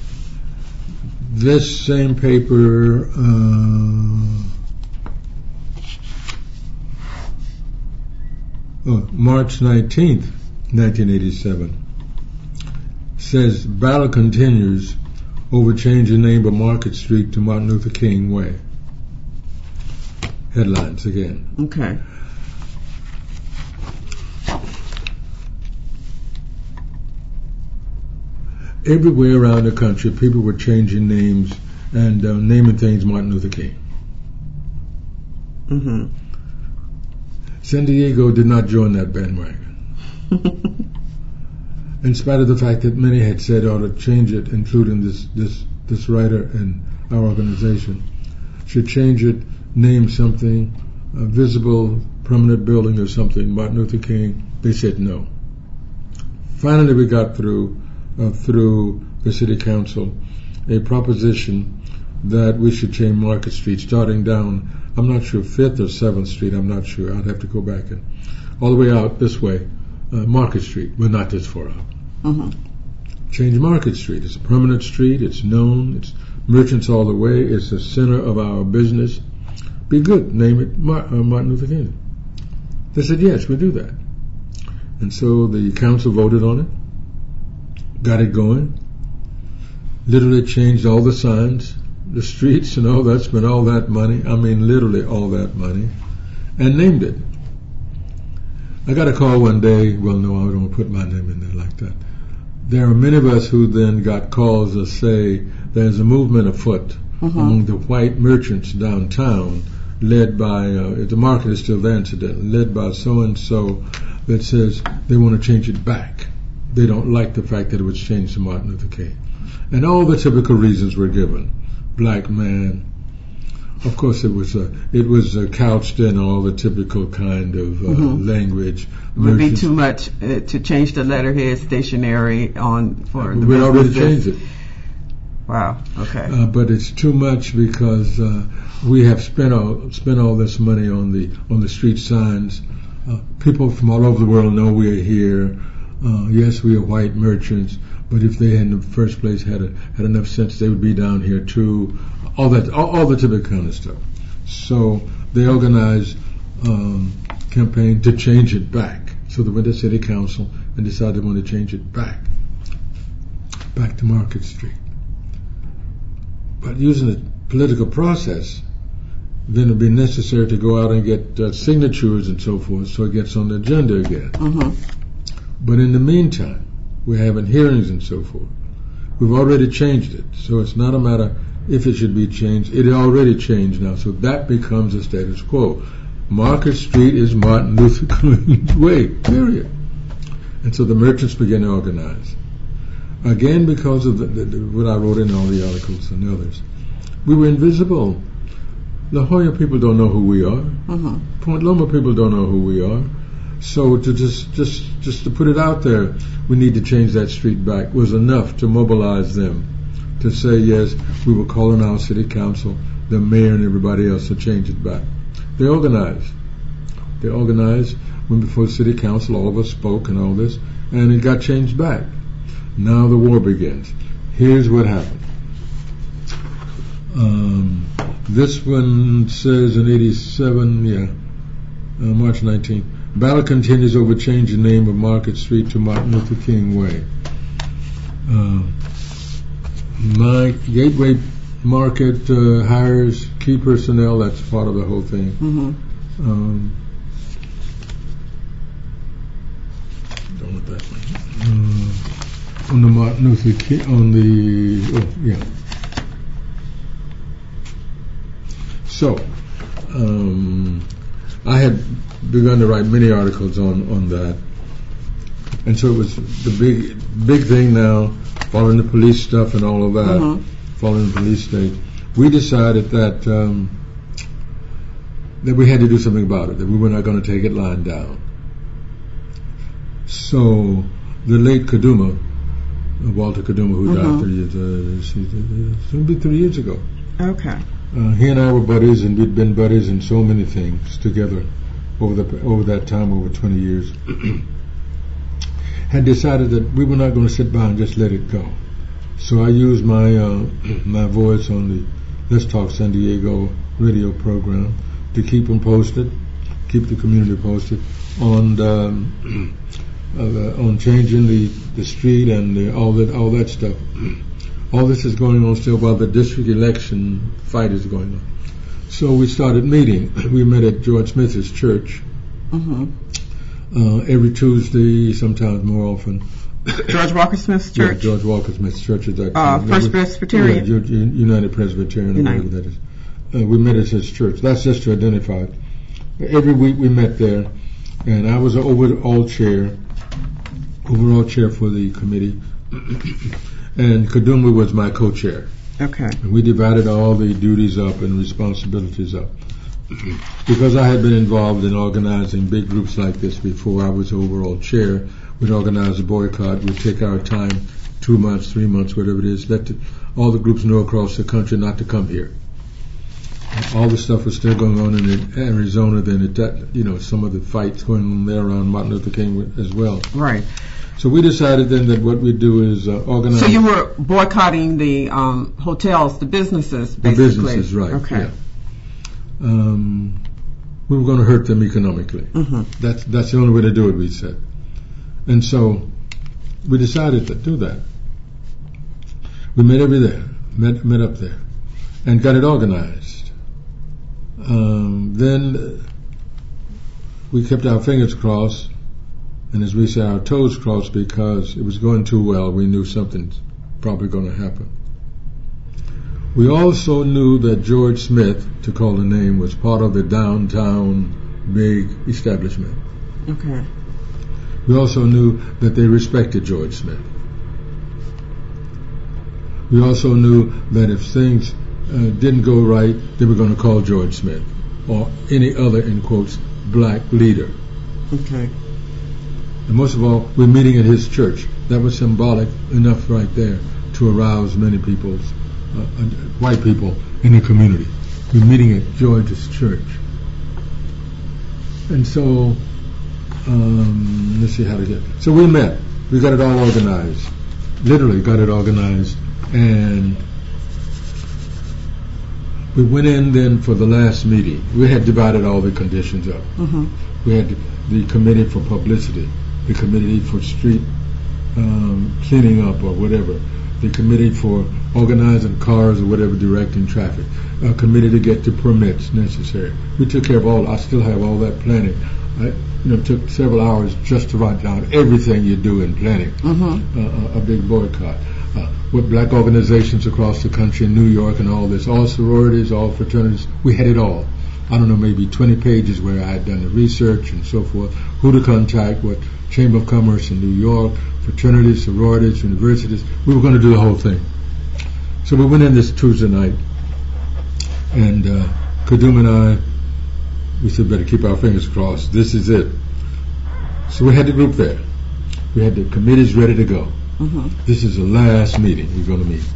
This same paper. Uh, Oh, March nineteenth, nineteen eighty-seven, says battle continues over changing name of Market Street to Martin Luther King Way. Headlines again. Okay. Everywhere around the country, people were changing names and uh, naming things Martin Luther King. Mm-hmm. San Diego did not join that bandwagon. In spite of the fact that many had said, "Oh, to change it," including this this this writer and our organization, should change it, name something, a visible permanent building or something, Martin Luther King. They said no. Finally, we got through uh, through the city council a proposition that we should change Market Street, starting down, I'm not sure, fifth or seventh Street, I'm not sure, I'd have to go back and, all the way out this way, uh, Market Street, but not this far out. Mm-hmm. Change Market Street. It's a permanent street, it's known, it's merchants all the way, it's the center of our business. Be good, name it Mar- uh, Martin Luther King. They said, yes, we'll do that. And so the council voted on it, got it going, literally changed all the signs, the streets and all that, spent all that money, I mean literally all that money, and named it. I got a call one day, well no, I don't want to put my name in there like that. There are many of us who then got calls that say there's a movement afoot mm-hmm. among the white merchants downtown, led by, uh, the market is still there incidentally, led by so-and-so, that says they want to change it back. They don't like the fact that it was changed to Martin Luther King. And all the typical reasons were given. Black man. Of course, it was uh, it was uh, couched in all the typical kind of uh, mm-hmm. language. It would be too much uh, to change the letterhead stationery on for the we already changed it. Wow. Okay. Uh, but it's too much because uh, we have spent all spent all this money on the on the street signs. Uh, people from all over the world know we are here. Uh, yes, we are white merchants. But if they in the first place had a, had enough sense, they would be down here too. All that, all, all the typical kind of stuff. So they organized um, campaign to change it back. So they went to city council and decided they want to change it back, back to Market Street. But using the political process, then it'd be necessary to go out and get uh, signatures and so forth, so it gets on the agenda again. Mm-hmm. But in the meantime, we're having hearings and so forth. We've already changed it, so it's not a matter if it should be changed. It already changed now, so that becomes a status quo. Market Street is Martin Luther King's way, period. And so the merchants began to organize. Again, because of the, the, the, what I wrote in all the articles and others. We were invisible. La Jolla people don't know who we are. Mm-hmm. Point Loma people don't know who we are. So to just, just, just to put it out there, we need to change that street back was enough to mobilize them to say, yes, we will call on our city council, the mayor and everybody else to change it back. They organized. They organized, went before the city council, all of us spoke and all this, and it got changed back. Now the war begins. Here's what happened. Um, this one says in eighty-seven, yeah, uh, March nineteenth, battle continues over change the name of Market Street to Martin Luther King Way. Uh, my Gateway Market uh, hires key personnel, that's part of the whole thing. Mm-hmm. Um, don't want that one. Uh, on the Martin Luther King, on the, oh, yeah. So, um, I had begun to write many articles on, on that. And so it was the big big thing now, following the police stuff and all of that, mm-hmm. following the police state. We decided that um, that we had to do something about it, that we were not going to take it lying down. So the late Kaduma, Walter Kaduma, who mm-hmm. died three years, uh, soon be three years ago. Okay. Uh, he and I were buddies, and we'd been buddies in so many things together over the over that time, over twenty years. Had decided that we were not going to sit by and just let it go. So I used my uh, my voice on the Let's Talk San Diego radio program to keep them posted, keep the community posted on um, uh, on changing the, the street and the, all that all that stuff. All this is going on still while the district election fight is going on. So we started meeting. We met at George Smith's church. Mm-hmm. Uh, every Tuesday, sometimes more often. George Walker Smith's church? Yeah, George Walker Smith's church at that uh, time. First Presbyterian? Yeah, United Presbyterian, United. or whatever that is. Uh, we met at his church. That's just to identify. Every week we met there, and I was an overall chair, overall chair for the committee, and Kaduma was my co-chair. Okay. And we divided all the duties up and responsibilities up. Because I had been involved in organizing big groups like this before I was overall chair, we'd organize a boycott. We'd take our time, two months, three months, whatever it is, let the, all the groups know across the country not to come here. All the stuff was still going on in Arizona, then it, that, you know, some of the fights going on there around Martin Luther King as well. Right. So we decided then that what we'd do is uh, organize. So you were boycotting the um, hotels, the businesses, basically. The businesses, right. Okay. Yeah. Um, we were going to hurt them economically. Mm-hmm. That's that's the only way to do it, we said. And so we decided to do that. We met over there, met, met up there, and got it organized. Um, then we kept our fingers crossed, and as we say, our toes crossed, because it was going too well. We knew something's probably going to happen. We also knew that George Smith, to call the name, was part of the downtown big establishment. Okay. We also knew that they respected George Smith. We also knew that if things uh, didn't go right, they were going to call George Smith or any other, in quotes, black leader. Okay. And most of all, we're meeting at his church. That was symbolic enough right there to arouse many people's Uh, white people in the community. We're meeting at George's church. And so, um, let's see how to get. So we met. We got it all organized. Literally got it organized. And we went in then for the last meeting. We had divided all the conditions up. Mm-hmm. We had the committee for publicity, the committee for street um, cleaning up or whatever, the committee for organizing cars or whatever, directing traffic, a committee to get the permits necessary. We took care of all. I still have all that planning. I, you know, took several hours just to write down everything you do in planning. Mm-hmm. Uh, a, a big boycott. Uh, with black organizations across the country, in New York and all this, all sororities, all fraternities, we had it all. I don't know, maybe twenty pages where I had done the research and so forth, who to contact, what Chamber of Commerce in New York, fraternities, sororities, universities. We were going to do the whole thing. So we went in this Tuesday night, and uh, Kaduma and I, we said, better keep our fingers crossed. This is it. So we had the group there. We had the committees ready to go. Mm-hmm. This is the last meeting we're going to meet.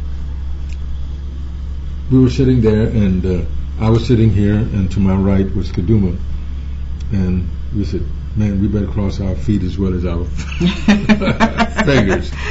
We were sitting there, and uh, I was sitting here, and to my right was Kaduma. And we said, man, we better cross our feet as well as our fingers.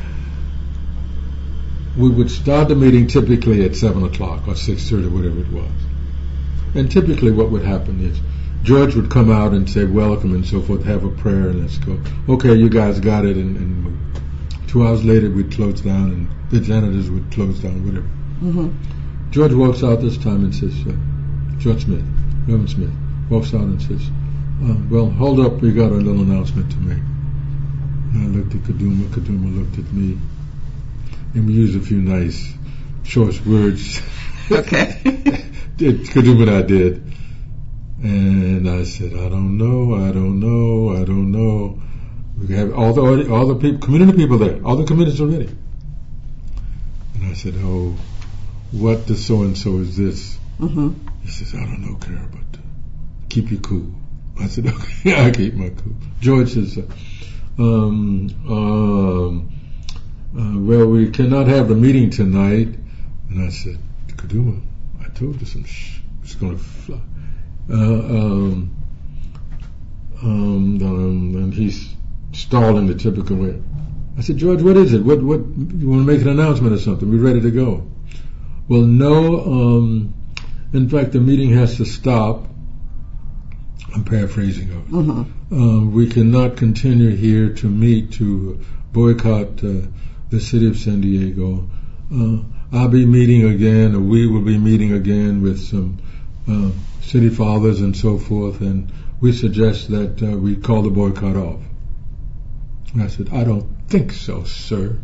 We would start the meeting typically at seven o'clock or six thirty, whatever it was. And typically what would happen is George would come out and say welcome and so forth, have a prayer, and let's go. Okay, you guys got it. And, and two hours later we'd close down, and the janitors would close down, whatever. Mm-hmm. George walks out this time and says, uh, George Smith, Reverend Smith, walks out and says, uh, well, hold up, we got a little announcement to make. And I looked at Kaduma, Kaduma looked at me, and we used a few nice, choice words. Okay. Kaduma and I did. And I said, I don't know, I don't know, I don't know. We have all the all the people, community people there, all the committees are ready. And I said, oh, what the so-and-so is this? Mm-hmm. He says, I don't know, Carol, but keep you cool. I said, okay, I keep my cool. George says, um, um, uh, well, we cannot have the meeting tonight. And I said, Kaduma, I told you some sh- it's going to fly. Uh, um, um, um, and he's stalling the typical way. I said, George, what is it? What, what, you want to make an announcement or something? We're ready to go. Well, no, um, in fact, the meeting has to stop. I'm paraphrasing of it. Mm-hmm. Uh, we cannot continue here to meet to boycott uh, the city of San Diego. Uh, I'll be meeting again, or we will be meeting again with some uh, city fathers and so forth, and we suggest that uh, we call the boycott off. And I said, I don't think so, sir.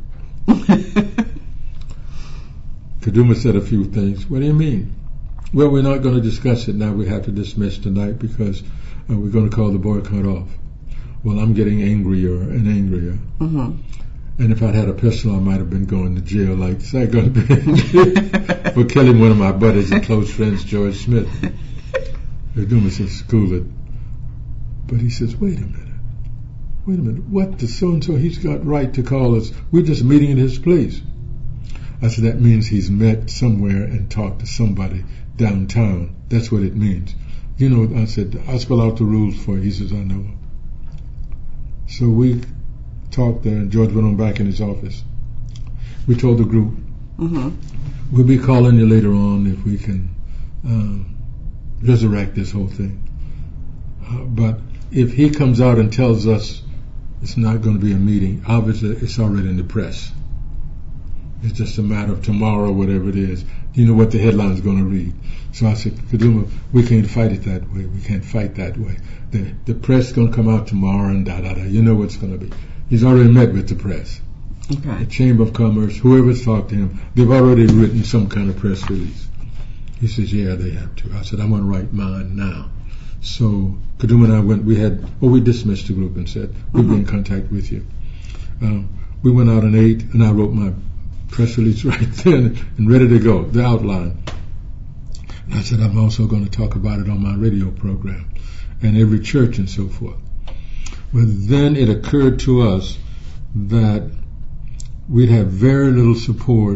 Kaduma said a few things. What do you mean? Well, we're not going to discuss it now. We have to dismiss tonight because uh, we're going to call the boycott off. Well, I'm getting angrier and angrier. Mm-hmm. And if I'd had a pistol, I might have been going to jail like Saigon for killing one of my buddies and close friends, George Smith. Kaduma says, cool it. But he says, wait a minute. Wait a minute. What the so-and-so, he's got right to call us. We're just meeting in his place. I said, that means he's met somewhere and talked to somebody downtown. That's what it means. You know, I said, I'll spell out the rules for you. He says, I know. So we talked there, and George went on back in his office. We told the group, mm-hmm. we'll be calling you later on if we can um, resurrect this whole thing. Uh, but if he comes out and tells us it's not going to be a meeting, obviously it's already in the press. It's just a matter of tomorrow, whatever it is. You know what the headline's going to read. So I said, Kaduma, we can't fight it that way. We can't fight that way. The the press is going to come out tomorrow and da da da. You know what's going to be. He's already met with the press. Okay. The Chamber of Commerce, whoever's talked to him, they've already written some kind of press release. He says, yeah, they have to. I said, I'm going to write mine now. So Kaduma and I went, we had, well, we dismissed the group and said, we'll mm-hmm. be in contact with you. Um, we went out and ate, and I wrote my press release right then and ready to go, the outline. And I said, I'm also going to talk about it on my radio program and every church and so forth. But then it occurred to us that we'd have very little support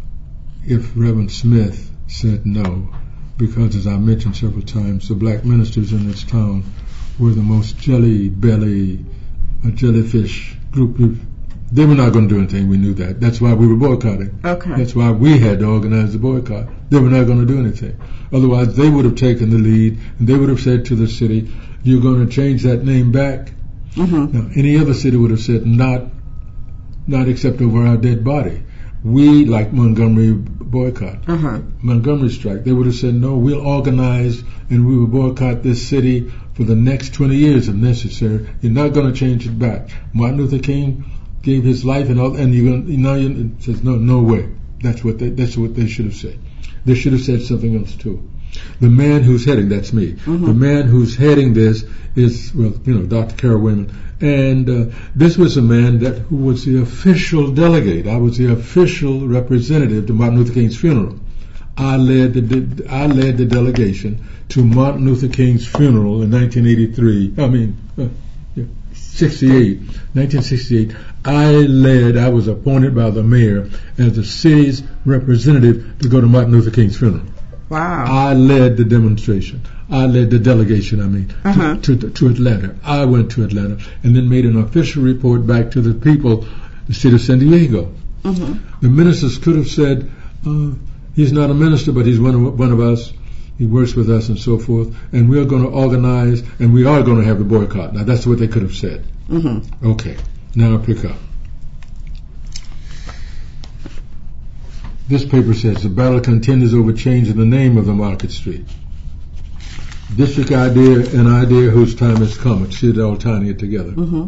if Reverend Smith said no, because as I mentioned several times, the black ministers in this town were the most jelly-belly, uh, jellyfish group. They were not going to do anything. We knew that. That's why we were boycotting. Okay. That's why we had to organize the boycott. They were not going to do anything. Otherwise, they would have taken the lead, and they would have said to the city, you're going to change that name back. Mm-hmm. Now, any other city would have said, not not except over our dead body. We, like Montgomery boycott, uh-huh. Montgomery strike, they would have said, no, we'll organize and we will boycott this city for the next twenty years if necessary. You're not going to change it back. Martin Luther King gave his life and all, and you're going to, now you says, no, no way. That's what they, that's what they should have said. They should have said something else too. The man who's heading, that's me, mm-hmm. the man who's heading this is, well, you know, Doctor Carol Wayman. And uh, this was a man that who was the official delegate. I was the official representative to Martin Luther King's funeral. I led the de- I led the delegation to Martin Luther King's funeral in nineteen eighty-three. I mean, uh, yeah, sixty-eight, nineteen sixty-eight. I led. I was appointed by the mayor as the city's representative to go to Martin Luther King's funeral. Wow. I led the demonstration. I led the delegation, I mean, uh-huh. to, to, to Atlanta. I went to Atlanta and then made an official report back to the people, the city of San Diego. Uh-huh. The ministers could have said, uh, he's not a minister, but he's one of, one of us. He works with us and so forth. And we are going to organize and we are going to have the boycott. Now, that's what they could have said. Uh-huh. Okay. Now I'll pick up. this paper says the battle continues over changing the name of the Market Street. District idea, an idea whose time has come. It's it all tying it together. Mm-hmm.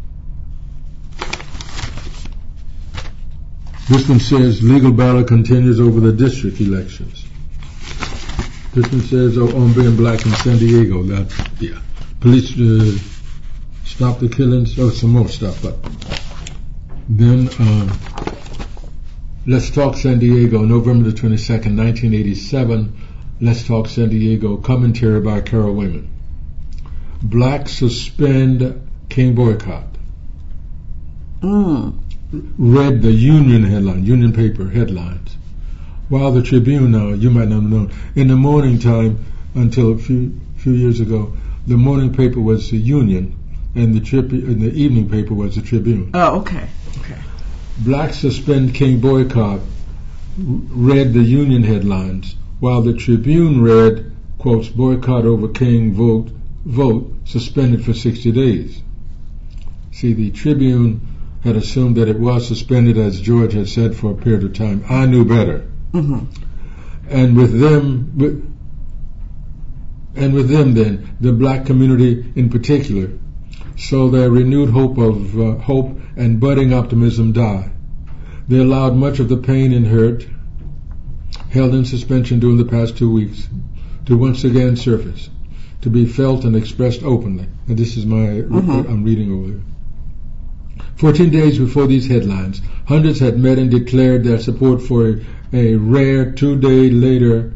This one says legal battle continues over the district elections. This one says oh, on being black in San Diego. That, yeah. Police uh, stop the killings. Oh, some more stuff. But then um, Let's Talk San Diego, November the twenty-second, nineteen eighty-seven. Let's Talk San Diego, commentary by Carol Wayman. Blacks suspend King boycott. Mm. Read the Union headline, Union paper headlines. While the Tribune now, you might not know, in the morning time until a few few years ago, the morning paper was the Union, and the tribu- and the evening paper was the Tribune. Oh, okay, okay. Blacks suspend King boycott. Read the Union headlines, while the Tribune read, quotes, boycott over King vote vote suspended for sixty days. See, the Tribune had assumed that it was suspended, as George had said, for a period of time. I knew better. Mm-hmm. And with them, with, and with them then, the black community in particular, saw their renewed hope of uh, hope and budding optimism die. They allowed much of the pain and hurt held in suspension during the past two weeks to once again surface, to be felt and expressed openly. And this is my mm-hmm. report I'm reading over here. Fourteen days before these headlines, hundreds had met and declared their support for a, a rare two-day later,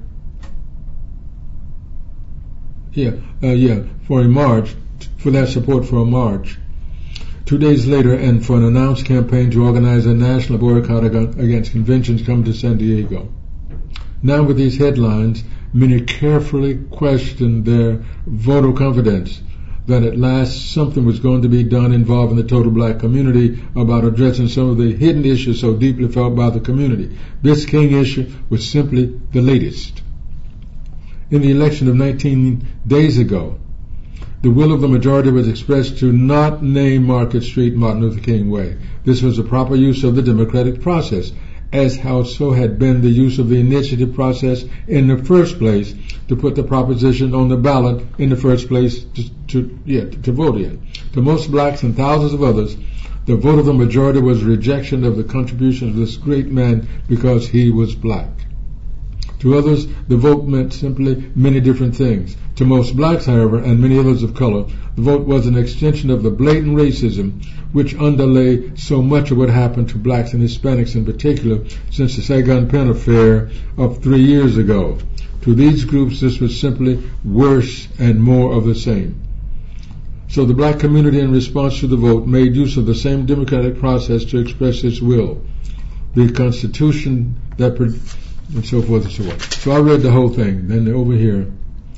yeah, uh, yeah, for a march, for their support for a march. Two days later, and for an announced campaign to organize a national boycott against conventions coming to San Diego. Now with these headlines, many carefully questioned their vote of confidence that at last something was going to be done involving the total black community about addressing some of the hidden issues so deeply felt by the community. This King issue was simply the latest. In the election of nineteen days ago, the will of the majority was expressed to not name Market Street Martin Luther King Way. This was a proper use of the democratic process, as how so had been the use of the initiative process in the first place to put the proposition on the ballot in the first place to, to, yeah, to vote in. To most blacks and thousands of others, the vote of the majority was rejection of the contributions of this great man because he was black. To others, the vote meant simply many different things. To most blacks, however, and many others of color, the vote was an extension of the blatant racism which underlay so much of what happened to blacks and Hispanics in particular since the Saigon Pen affair of three years ago. To these groups, this was simply worse and more of the same. So the black community, in response to the vote, made use of the same democratic process to express its will. The Constitution that... Pre- and so forth and so on. So I read the whole thing. Then over here,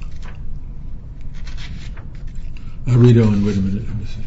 I read on. Wait a minute. Let me see.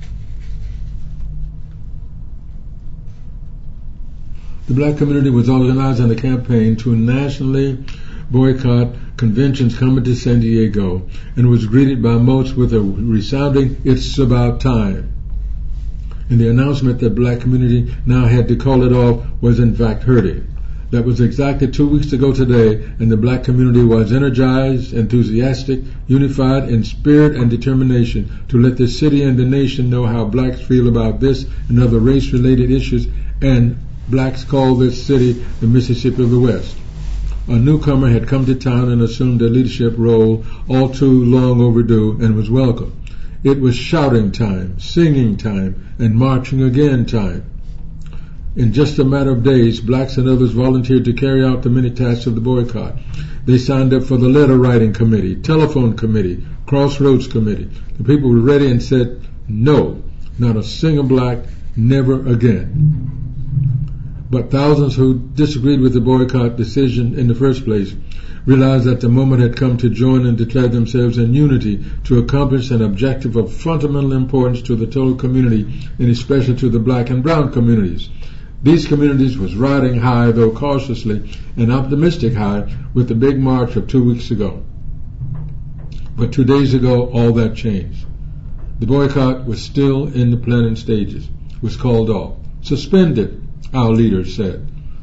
The black community was organizing a campaign to nationally boycott conventions coming to San Diego and was greeted by most with a resounding, "It's about time." And the announcement that black community now had to call it off was in fact hurting. That was exactly two weeks ago today, and the black community was energized, enthusiastic, unified in spirit and determination to let the city and the nation know how blacks feel about this and other race-related issues, and blacks call this city the Mississippi of the West. A newcomer had come to town and assumed a leadership role all too long overdue and was welcome. It was shouting time, singing time, and marching again time. In just a matter of days, blacks and others volunteered to carry out the many tasks of the boycott. They signed up for the letter writing committee, telephone committee, crossroads committee. The people were ready and said, no, not a single black, never again. But thousands who disagreed with the boycott decision in the first place realized that the moment had come to join and declare themselves in unity to accomplish an objective of fundamental importance to the total community, and especially to the black and brown communities. These communities was riding high, though cautiously, an optimistic high with the big march of two weeks ago. But two days ago, all that changed. The boycott was still in the planning stages, was called off. Suspended, our leaders said.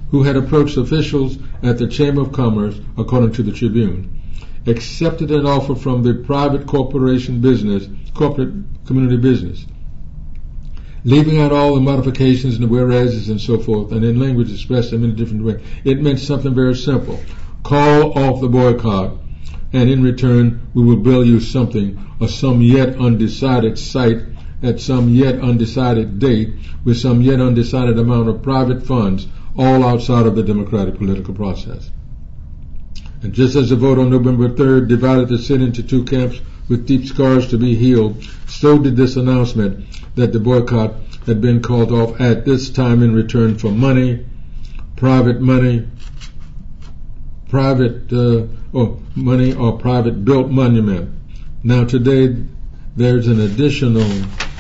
who had approached officials at the Chamber of Commerce, according to the Tribune, accepted an offer from the private corporation business, corporate community business, leaving out all the modifications and the whereases and so forth, and in language expressed in a different way. It meant something very simple. Call off the boycott, and in return, we will bill you something, or some yet undecided site at some yet undecided date with some yet undecided amount of private funds, all outside of the democratic political process. And just as the vote on November third divided the Senate into two camps with deep scars to be healed, so did this announcement that the boycott had been called off at this time in return for money, private money, private uh, or money or private built monument. Now today there's an additional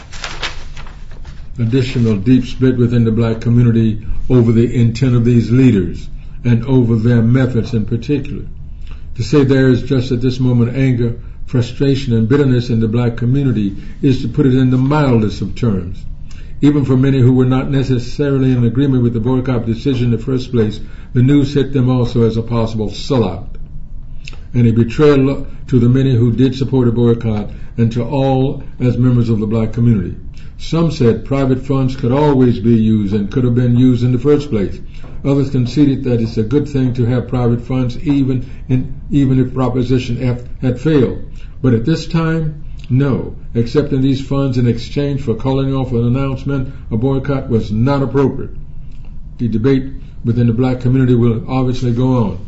additional deep split within the black community over the intent of these leaders and over their methods in particular. To say there is just at this moment anger, frustration, and bitterness in the black community is to put it in the mildest of terms. Even for many who were not necessarily in agreement with the boycott decision in the first place, the news hit them also as a possible sellout and a betrayal to the many who did support a boycott and to all as members of the black community. Some said private funds could always be used and could have been used in the first place. Others conceded that it's a good thing to have private funds even in, even if Proposition F had failed. But at this time, no. Accepting these funds in exchange for calling off an announcement, a boycott, was not appropriate. The debate within the black community will obviously go on,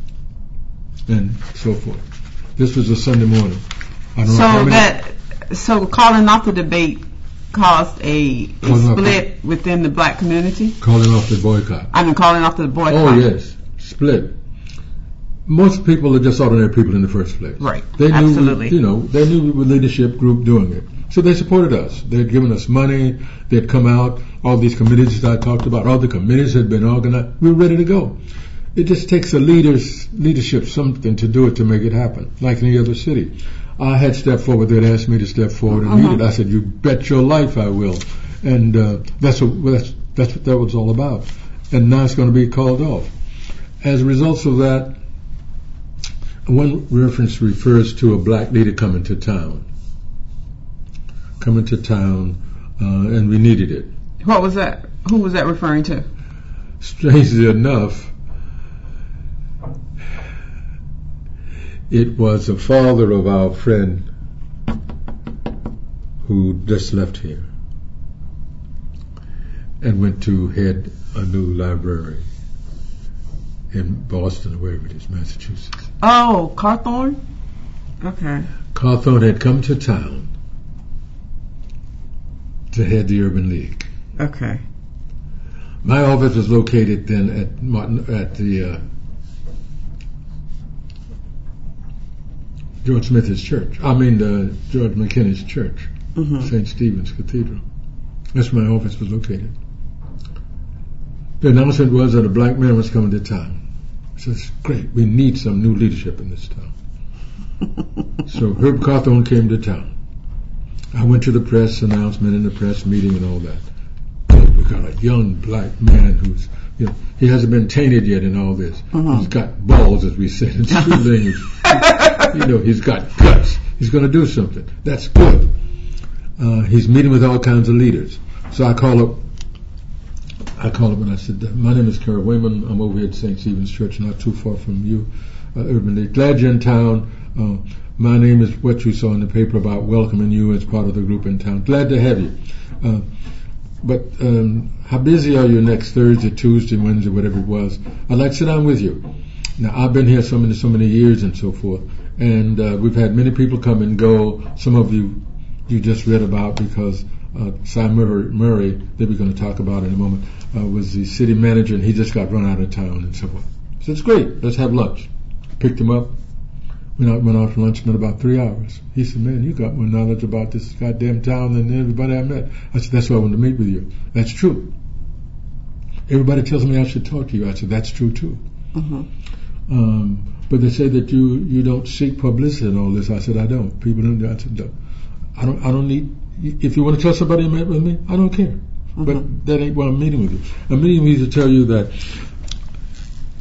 and so forth. This was a Sunday morning. I don't so know how many that, so calling off the debate caused a, a split within the black community? Calling off the boycott. I mean, calling off the boycott. Oh, yes. Split. Most people are just ordinary people in the first place. Right. They knew, Absolutely. You know, they knew we were a leadership group doing it. So they supported us. They'd given us money. They'd come out. All these committees that I talked about, all the committees had been organized. We were ready to go. It just takes a leader's leadership something to do it to make it happen, like any other city. I had stepped forward. They'd asked me to step forward and uh-huh. lead it. I said, "You bet your life I will." And uh, that's what that's that's what that was all about. And now it's going to be called off. As a result of that, one reference refers to a black leader coming to town, coming to town, uh, and we needed it. What was that? Who was that referring to? Strangely enough, it was the father of our friend who just left here and went to head a new library in Boston, or wherever it is, Massachusetts. Oh, Carthorne? Okay. Carthorne had come to town to head the Urban League. Okay. My office was located then at Martin, at the uh, George Smith's church. I mean, the George McKinney's church, mm-hmm. Saint Stephen's Cathedral. That's where my office was located. The announcement was that a black man was coming to town. I said, "Great, we need some new leadership in this town." So Herb Carthorne came to town. I went to the press announcement and the press meeting and all that. We got a young black man who's, you know, he hasn't been tainted yet in all this. Uh-huh. He's got balls, as we said in street language. You know, he's got guts. He's going to do something. That's good. Uh, he's meeting with all kinds of leaders. So I call up, I call up and I said, "My name is Carol Wayman. I'm over here at Saint Stephen's Church, not too far from you, uh, Urban League. Glad you're in town. Uh, my name is what you saw in the paper about welcoming you as part of the group in town. Glad to have you. Uh, but um, how busy are you next Thursday, Tuesday, Wednesday, whatever it was? I'd like to sit down with you. Now, I've been here so many, so many years and so forth, and uh, we've had many people come and go. Some of you you just read about because uh, Cy Murray, Murray, that we're going to talk about in a moment, uh, was the city manager, and he just got run out of town and so forth. So it's great. Let's have lunch. Picked him up. Went out, went out for lunch in about three hours. He said, "Man, you got more knowledge about this goddamn town than everybody I met." I said, "That's why I wanted to meet with you." That's true. Everybody tells me I should talk to you. I said, "That's true too." Uh-huh. Um, but they say that you, you don't seek publicity and all this. I said, "I don't." People don't. I said, "No. I don't. I don't need. If you want to tell somebody you met with me, I don't care." Uh-huh. But that ain't why I'm meeting with you. I'm meeting with you to tell you that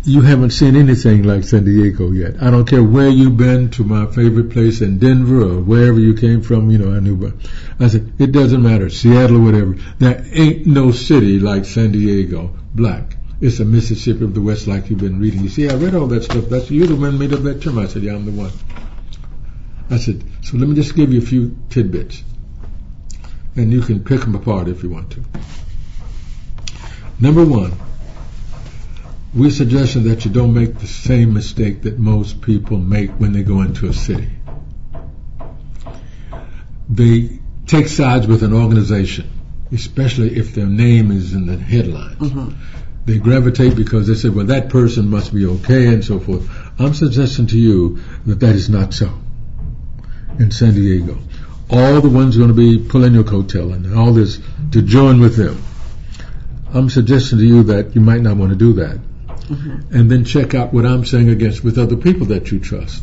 you haven't seen anything like San Diego yet. I don't care where you've been to my favorite place in Denver or wherever you came from, you know, I knew, but I said, it doesn't matter, Seattle or whatever. There ain't no city like San Diego, black. It's a Mississippi of the West like you've been reading. You see, I read all that stuff. That's, you're the one made up that term. I said, yeah, I'm the one. I said, so let me just give you a few tidbits. And you can pick them apart if you want to. Number one, we're suggesting that you don't make the same mistake that most people make when they go into a city. They take sides with an organization, especially if their name is in the headlines. Mm-hmm. They gravitate because they say, well, that person must be okay and so forth. I'm suggesting to you that that is not so in San Diego. All the ones going to be pulling your coattail and all this to join with them. I'm suggesting to you that you might not want to do that. Mm-hmm. And then check out what I'm saying against with other people that you trust.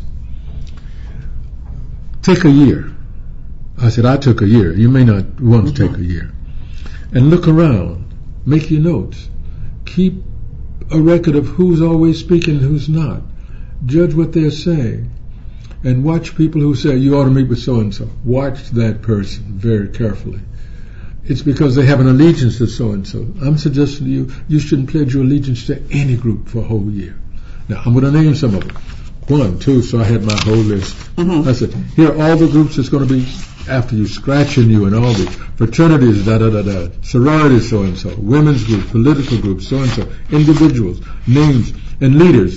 Take a year. I said, I took a year. You may not want mm-hmm. to take a year. And look around. Make your notes. Keep a record of who's always speaking and who's not. Judge what they're saying. And watch people who say, you ought to meet with so-and-so. Watch that person very carefully. It's because they have an allegiance to so-and-so. I'm suggesting to you, you shouldn't pledge your allegiance to any group for a whole year. Now, I'm going to name some of them. One, two, so I had my whole list. Mm-hmm. I said, here are all the groups that's going to be after you, scratching you and all these. Fraternities, da-da-da-da. Sororities, so-and-so. Women's groups, political groups, so-and-so. Individuals, names, and leaders.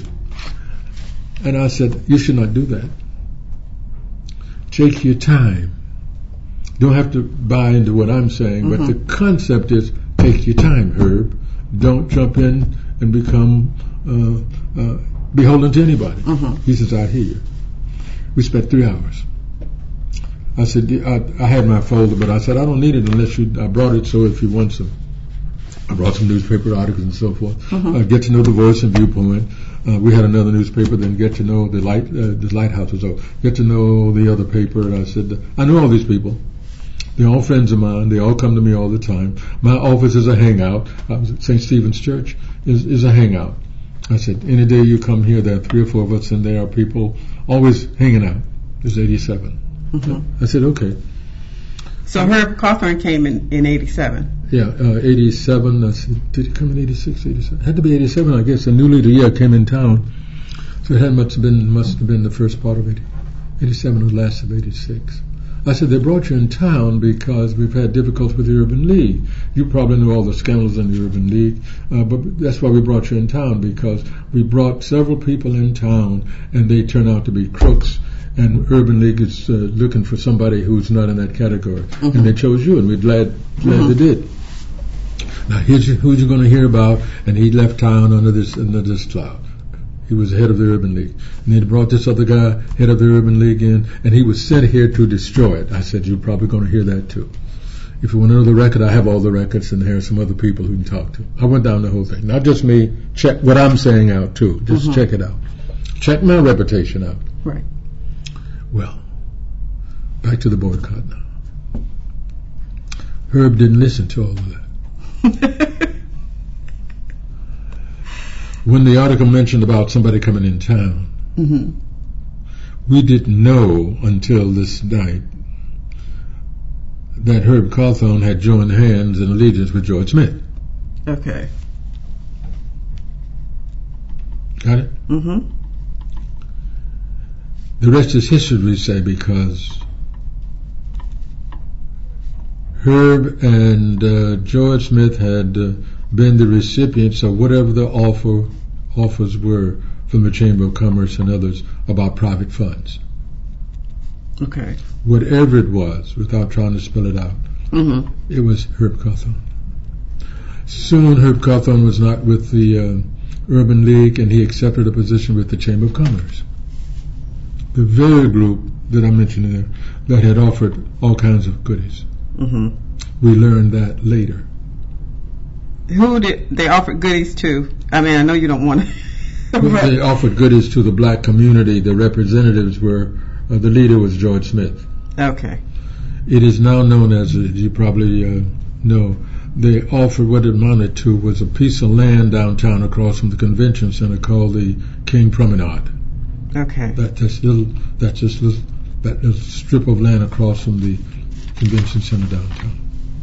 And I said, you should not do that. Take your time. Don't have to buy into what I'm saying, mm-hmm. but the concept is take your time, Herb. Don't jump in and become uh, uh, beholden to anybody. Mm-hmm. He says, I hear you. We spent three hours. I said, I, I had my folder, but I said, I don't need it unless you, I brought it so if you want some. I brought some newspaper articles and so forth. Mm-hmm. Uh, get to know the Voice and Viewpoint. Uh, we had another newspaper, then get to know the light, uh, the Lighthouse was over. Get to know the other paper, and I said, I know all these people. They're all friends of mine. They all come to me all the time. My office is a hangout. I was at Saint Stephen's Church is, is a hangout. I said, any day you come here, there are three or four of us, and there are people always hanging out. There's eighty-seven. Mm-hmm. I said, okay. So Herb Cawthorn came in, in eighty-seven. Yeah, uh, eighty-seven. I said, did he come in eighty-six, eighty-seven? Had to be eighty-seven, I guess. A new leader, yeah, came in town. So it had must have been, must have been the first part of eighty, eighty-seven or last of eighty-six. I said, they brought you in town because we've had difficulty with the Urban League. You probably know all the scandals in the Urban League, uh, but that's why we brought you in town, because we brought several people in town and they turn out to be crooks, and Urban League is uh, looking for somebody who's not in that category. Mm-hmm. And they chose you, and we're glad, glad mm-hmm. they did. Now, here's who you're going to hear about, and he left town under this, under this cloud. He was the head of the Urban League. And they brought this other guy, head of the Urban League, in, and he was sent here to destroy it. I said, you're probably going to hear that too. If you want to know the record, I have all the records, and there are some other people who can talk to. I went down the whole thing. Not just me, check what I'm saying out too. Just mm-hmm. check it out. Check my reputation out. Right. Well, back to the boycott now. Herb didn't listen to all of that. When the article mentioned about somebody coming in town, mm-hmm. we didn't know until this night that Herb Cawthorn had joined hands in allegiance with George Smith. Okay. Got it? Mm-hmm. The rest is history, we say, because Herb and uh, George Smith had uh, been the recipients of whatever the offer offers were from the Chamber of Commerce and others about private funds. Okay. Whatever it was, without trying to spell it out, mm-hmm. it was Herb Cawthorn. Soon Herb Cawthorn was not with the uh, Urban League, and he accepted a position with the Chamber of Commerce. The very group that I mentioned there that had offered all kinds of goodies. Mm-hmm. We learned that later. Who did they offer goodies to? I mean, I know you don't want to. Well, they offered goodies to the black community. The representatives were, uh, the leader was George Smith. Okay. It is now known as, uh, you probably uh, know, they offered what it amounted to was a piece of land downtown across from the convention center called the King Promenade. Okay. That just little, that just little, that little strip of land across from the convention center downtown.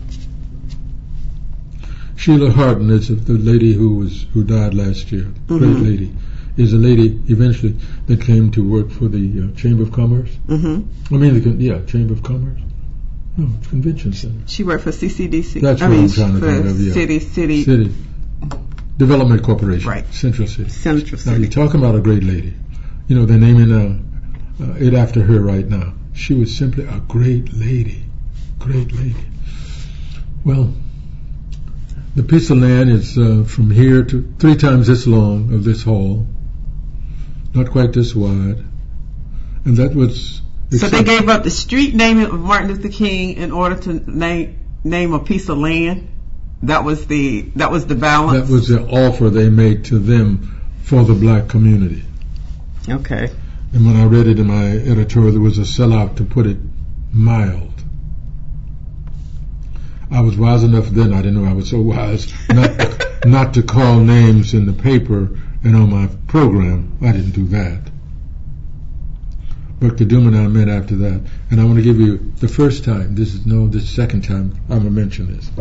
Sheila Harden is the lady who was who died last year. Mm-hmm. Great lady. Is a lady eventually that came to work for the uh, Chamber of Commerce. Mm-hmm. I mean, the, yeah, Chamber of Commerce. No, it's Convention Center. She worked for C C D C. That's I what mean, I'm trying to think of. Yeah. City, City, City Development Corporation. Right. Central City. Central City. Now you're talking about a great lady. You know, they're naming uh, uh, it after her right now. She was simply a great lady. Great lady. Well, the piece of land is uh, from here to three times this long of this hall, not quite this wide, and that was. So they gave up the street name of Martin Luther King in order to name name a piece of land. That was the that was the balance. That was the offer they made to them for the black community. Okay. And when I read it in my editorial, there was a sellout, to put it mild. I was wise enough then, I didn't know I was so wise, not, not to call names in the paper and on my program. I didn't do that. But Kaduma and I met after that. And I want to give you the first time, this is no, this second time I'm going to mention this.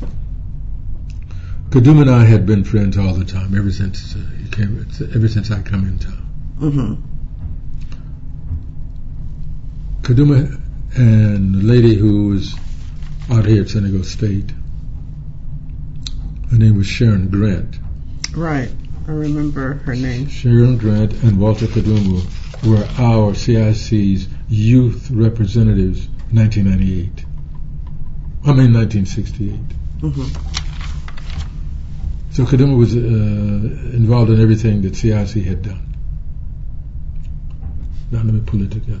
Kaduma and I had been friends all the time, ever since uh, he came, ever since I come in town. Mm-hmm. Kaduma and the lady who was out here at Senegal State, her name was Sharon Grant. Right, I remember her name. Sharon Grant and Walter Kaduma were our C I C's youth representatives in nineteen ninety-eight. I mean nineteen sixty-eight. Mm-hmm. So Kaduma was uh, involved in everything that C I C had done. Now let me pull it together.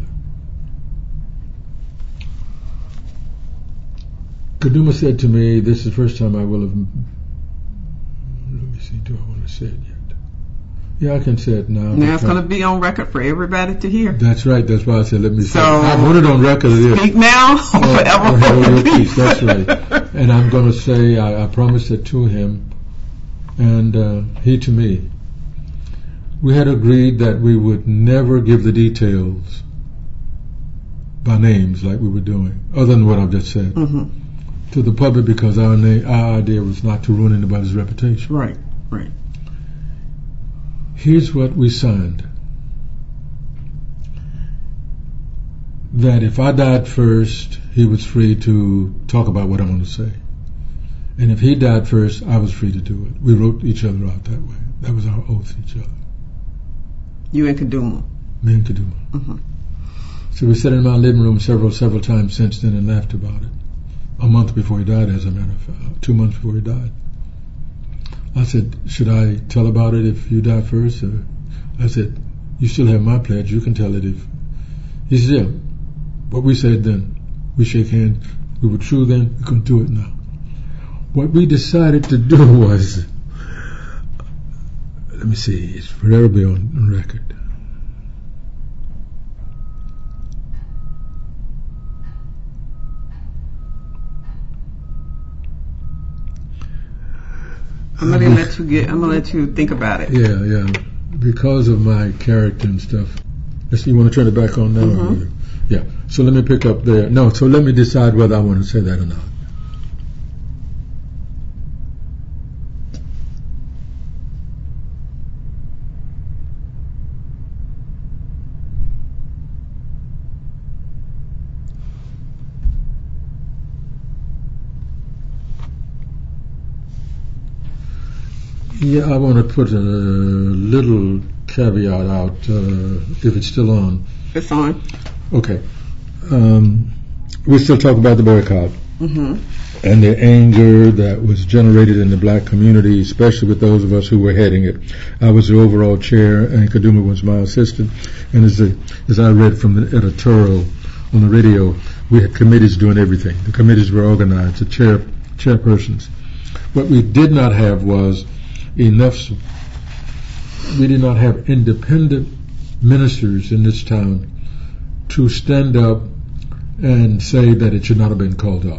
Kaduma said to me, this is the first time I will have, let me see, do I want to say it yet? Yeah, I can say it now. Now it's going to be on record for everybody to hear. That's right, that's why I said let me so say it. I want it on record. It speak now or forever hold your peace. That's right. And I'm going to say, I, I promised it to him, and uh, he to me. We had agreed that we would never give the details by names like we were doing, other than what I've just said, mm-hmm. to the public, because our, na- our idea was not to ruin anybody's reputation. Right, right. Here's what we signed. That if I died first, he was free to talk about what I'm going to say. And if he died first, I was free to do it. We wrote each other out that way. That was our oath to each other. You and Kaduma? Me and Kaduma. Mm-hmm. So we sat in my living room several, several times since then and laughed about it. A month before he died, as a matter of fact. Two months before he died. I said, should I tell about it if you die first? Or I said, you still have my pledge. You can tell it if... He said, yeah. What we said then, we shake hands. We were true then. We couldn't do it now. What we decided to do was... Let me see. It's forever be on, on record. I'm gonna let you get. I'm gonna let you think about it. Yeah, yeah. Because of my character and stuff. Let's, you want to turn it back on now? Mm-hmm. Yeah. So let me pick up there. No. So let me decide whether I want to say that or not. Yeah, I want to put a little caveat out, uh, if it's still on. It's on. Okay. Um, we still talk about the boycott. Mm-hmm. And the anger that was generated in the black community, especially with those of us who were heading it. I was the overall chair, and Kaduma was my assistant. And as, the, as I read from the editorial on the radio, we had committees doing everything. The committees were organized, the chair chairpersons. What we did not have was enough, we did not have independent ministers in this town to stand up and say that it should not have been called off.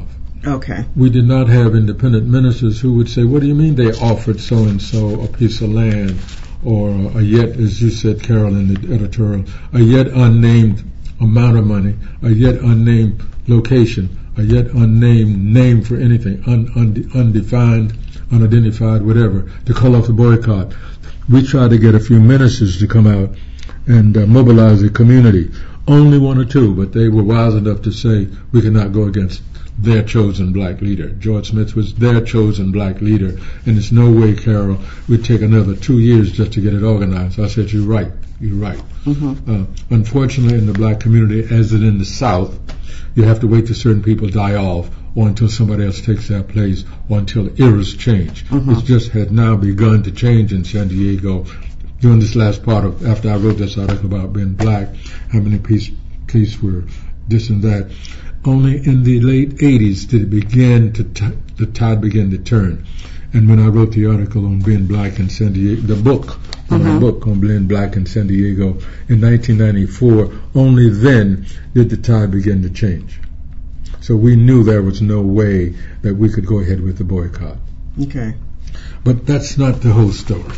Okay. We did not have independent ministers who would say, what do you mean they offered so-and-so a piece of land, or a yet, as you said, Carol, in the editorial, a yet unnamed amount of money, a yet unnamed location, a yet unnamed name for anything, un, un, undefined, unidentified, whatever, to call off the boycott. We tried to get a few ministers to come out and uh, mobilize the community. Only one or two, but they were wise enough to say we cannot go against their chosen black leader. George Smith was their chosen black leader, and there's no way, Carol, we'd take another two years just to get it organized. I said, you're right, you're right. Mm-hmm. Uh, unfortunately, in the black community, as it in the South, you have to wait till certain people die off, or until somebody else takes their place, or until eras change. Mm-hmm. It just had now begun to change in San Diego. During this last part of, after I wrote this article about being black, how many police were this and that. Only in the late eighties did it begin to, t- the tide began to turn. And when I wrote the article on being black in San Diego, the book, mm-hmm. my book on being black in San Diego in nineteen ninety-four, only then did the tide begin to change. So we knew there was no way that we could go ahead with the boycott. Okay. But that's not the whole story.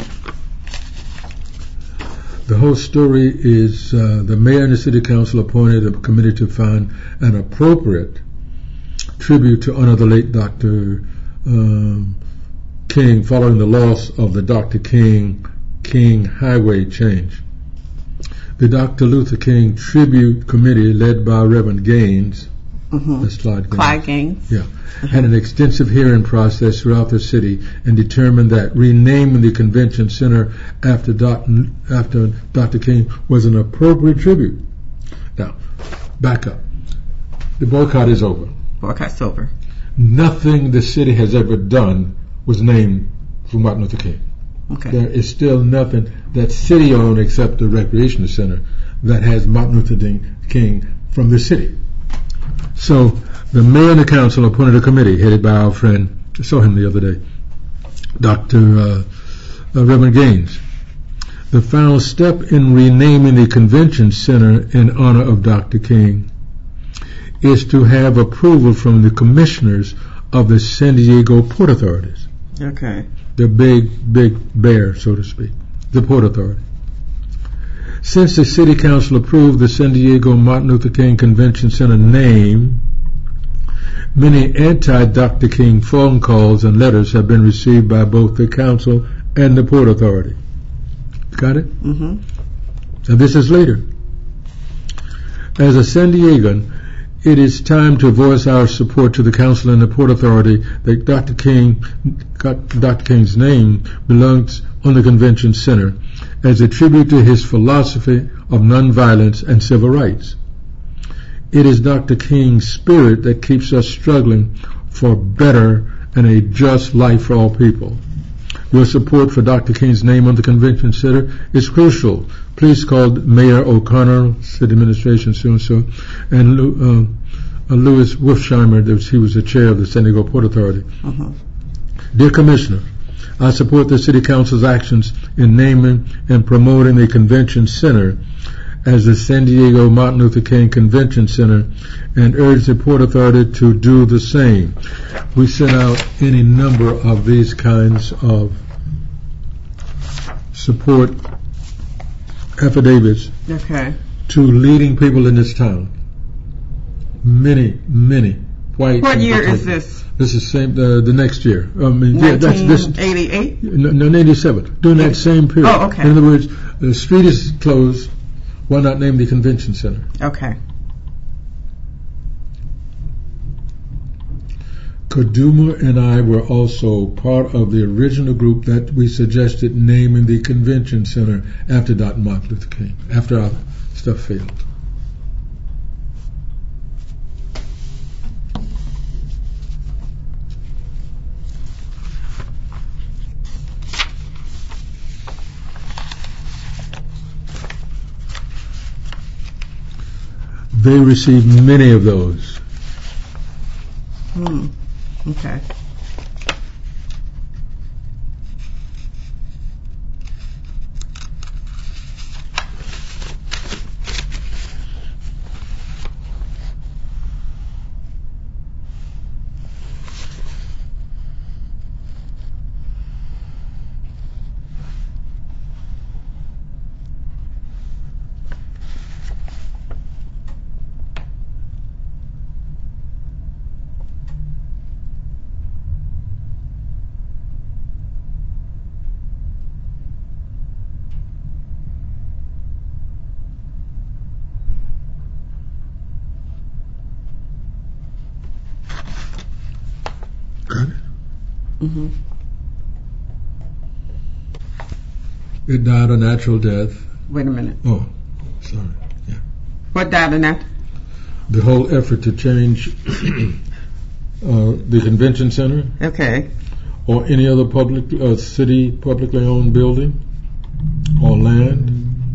The whole story is uh, the mayor and the city council appointed a committee to find an appropriate tribute to honor the late Doctor Um, King following the loss of the Doctor King King Highway change. The Doctor Luther King Tribute Committee, led by Reverend Gaines, mm-hmm. that's Clyde Gaines, Clyde Gaines. yeah, mm-hmm. had an extensive hearing process throughout the city and determined that renaming the convention center after Doc, after Doctor King was an appropriate tribute. Now, back up. The boycott is over. Boycott's over. Nothing the city has ever done was named for Martin Luther King. Okay. There is still nothing that's city-owned except the recreation center that has Martin Luther King from the city. So the mayor and the council appointed a committee headed by our friend, I saw him the other day, Doctor Uh, uh, Reverend Gaines. The final step in renaming the convention center in honor of Doctor King is to have approval from the commissioners of the San Diego Port Authorities. Okay. The big, big bear, so to speak, the Port Authority. Since the City Council approved the San Diego Martin Luther King Convention Center name, many anti-Doctor King phone calls and letters have been received by both the Council and the Port Authority. Got it? Mm-hmm. And this is later. As a San Diegan, it is time to voice our support to the Council and the Port Authority that Doctor King, Doctor King's name belongs on the Convention Center as a tribute to his philosophy of nonviolence and civil rights. It is Doctor King's spirit that keeps us struggling for better and a just life for all people. Your support for Doctor King's name on the Convention Center is crucial. Please call Mayor O'Connor, City Administration, so-and-so, and uh, uh, Louis Wolfsheimer, he was the chair of the San Diego Port Authority. Uh-huh. Dear Commissioner, I support the City Council's actions in naming and promoting the Convention Center as the San Diego Martin Luther King Convention Center and urge the Port Authority to do the same. We sent out any number of these kinds of support affidavits okay. to leading people in this town. Many, many white. What year is this? This is same uh, the next year. I mean, yeah, that's this. nineteen eighty-eight? No, no, eighty-seven. During that same period. Oh, okay. In other words, the street is closed. Why not name the convention center? Okay. Kaduma and I were also part of the original group that we suggested naming the convention center after Doctor Martin Luther King, after our stuff failed. They received many of those. Hmm. Okay. Mm-hmm. It died a natural death. Wait a minute. Oh, sorry. Yeah. What died a natural? The whole effort to change uh, the convention center. Okay. Or any other public uh, city publicly owned building or land,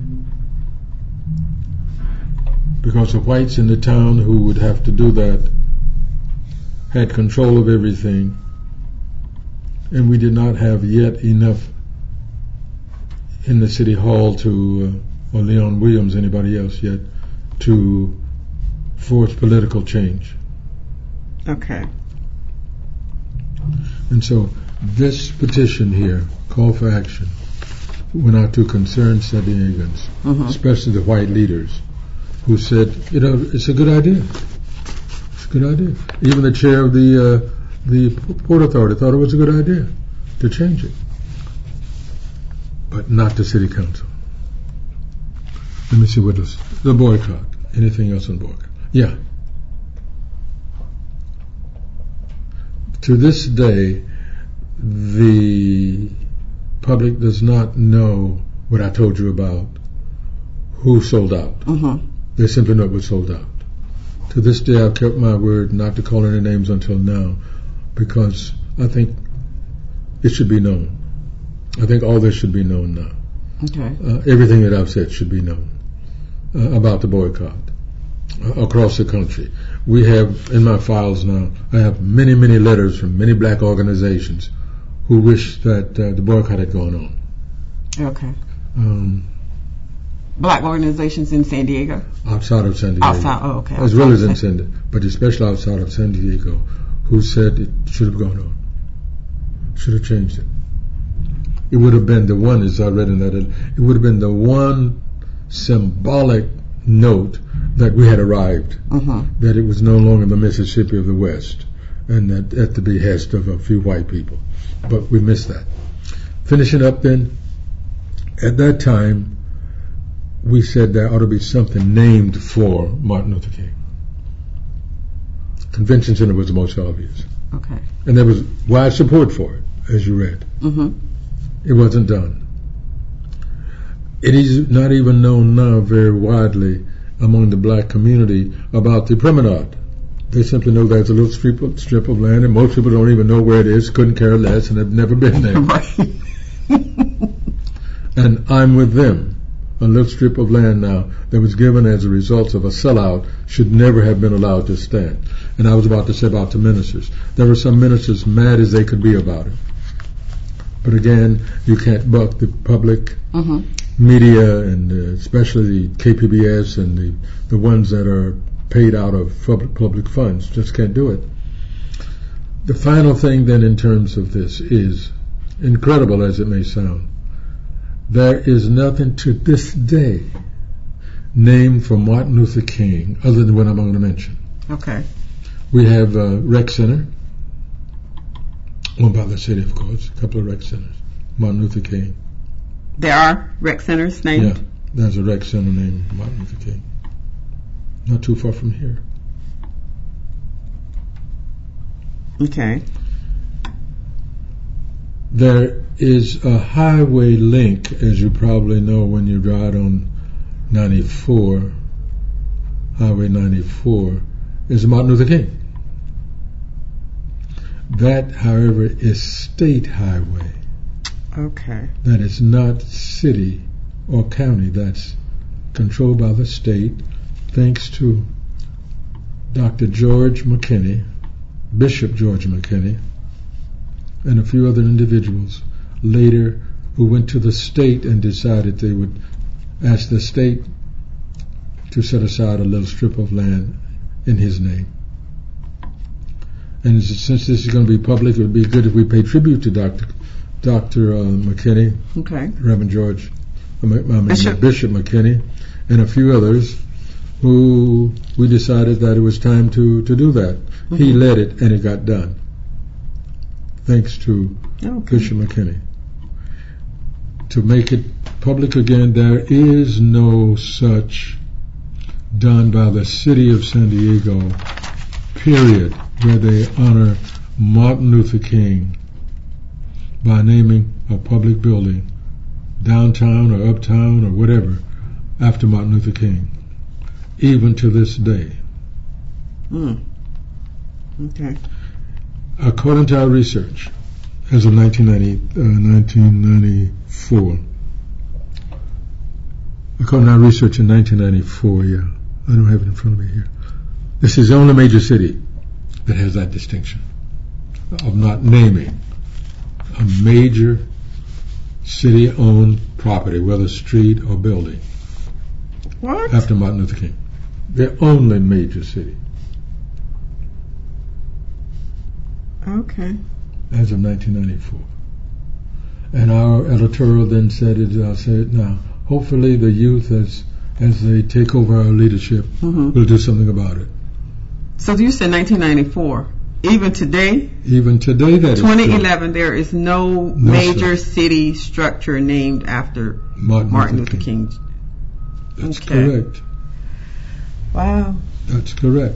because the whites in the town who would have to do that had control of everything, and we did not have yet enough in the city hall to, uh, or Leon Williams, anybody else yet, to force political change. Okay. And so this petition here, call for action, went out to concerned San Diegans, mm-hmm. especially the white leaders, who said, you know, it's a good idea. It's a good idea. Even the chair of the uh, the Port Authority thought it was a good idea to change it, but not the city council. Let me see what else. The boycott. Anything else on boycott? Yeah. To this day, the public does not know what I told you about who sold out. Mm-hmm. They simply know it was sold out. To this day, I've kept my word not to call any names until now, because I think it should be known. I think all this should be known now. Okay. Uh, everything that I've said should be known uh, about the boycott uh, across the country. We have, in my files now, I have many, many letters from many black organizations who wish that uh, the boycott had gone on. Okay. Um, black organizations in San Diego? Outside of San Diego. Outside, oh, okay. As well as in San Diego, but especially outside of San Diego, who said it should have gone on. Should have changed it. It would have been the one, as I read in that, it would have been the one symbolic note that we had arrived, mm-hmm. that it was no longer the Mississippi of the West, and that at the behest of a few white people. But we missed that. Finishing up then, at that time, we said there ought to be something named for Martin Luther King. Convention Center was the most obvious. Okay. And there was wide support for it, as you read. Mm-hmm. It wasn't done. It is not even known now very widely among the black community about the promenade. They simply know there's a little strip of, strip of land, and most people don't even know where it is, couldn't care less, and have never been there. Right. And I'm with them. A little strip of land now that was given as a result of a sellout should never have been allowed to stand. And I was about to say about the ministers. There were some ministers mad as they could be about it. But again, you can't buck the public mm-hmm. media, and uh, especially the K P B S and the, the ones that are paid out of public, public funds. Just can't do it. The final thing then in terms of this is, incredible as it may sound, there is nothing to this day named for Martin Luther King other than what I'm going to mention. Okay. We have a rec center, owned by the city, of course, a couple of rec centers. Martin Luther King. There are rec centers named? Yeah, there's a rec center named Martin Luther King. Not too far from here. Okay. There is a highway link, as you probably know when you ride on ninety-four, Highway ninety-four, is Martin Luther King. That, however, is state highway. Okay. That is not city or county. That's controlled by the state, thanks to Doctor George McKinney, Bishop George McKinney, and a few other individuals later who went to the state and decided they would ask the state to set aside a little strip of land in his name. And since this is going to be public, it would be good if we pay tribute to Doctor Doctor Uh, McKinney, okay. Reverend George, I mean, Bishop. Bishop McKinney, and a few others who we decided that it was time to, to do that. Mm-hmm. He led it, and it got done, thanks to okay. Bishop McKinney. To make it public again, there is no such done by the city of San Diego, period, where they honor Martin Luther King by naming a public building, downtown or uptown or whatever, after Martin Luther King, even to this day. Hmm. Okay. According to our research, as of nineteen ninety, uh, nineteen ninety-four, according to our research in nineteen ninety-four, yeah, I don't have it in front of me here, this is the only major city that has that distinction of not naming a major city-owned property, whether street or building, what? after Martin Luther King. The only major city. Okay. As of nineteen ninety-four. And our editorial then said it, I'll say it now, hopefully the youth, as as they take over our leadership, mm-hmm. will do something about it. So you said nineteen ninety-four. Even today? Even today, that twenty eleven, is true. there is no, no major sir. city structure named after Martin, Martin Luther, Luther King. King. That's okay. correct. Wow. That's correct.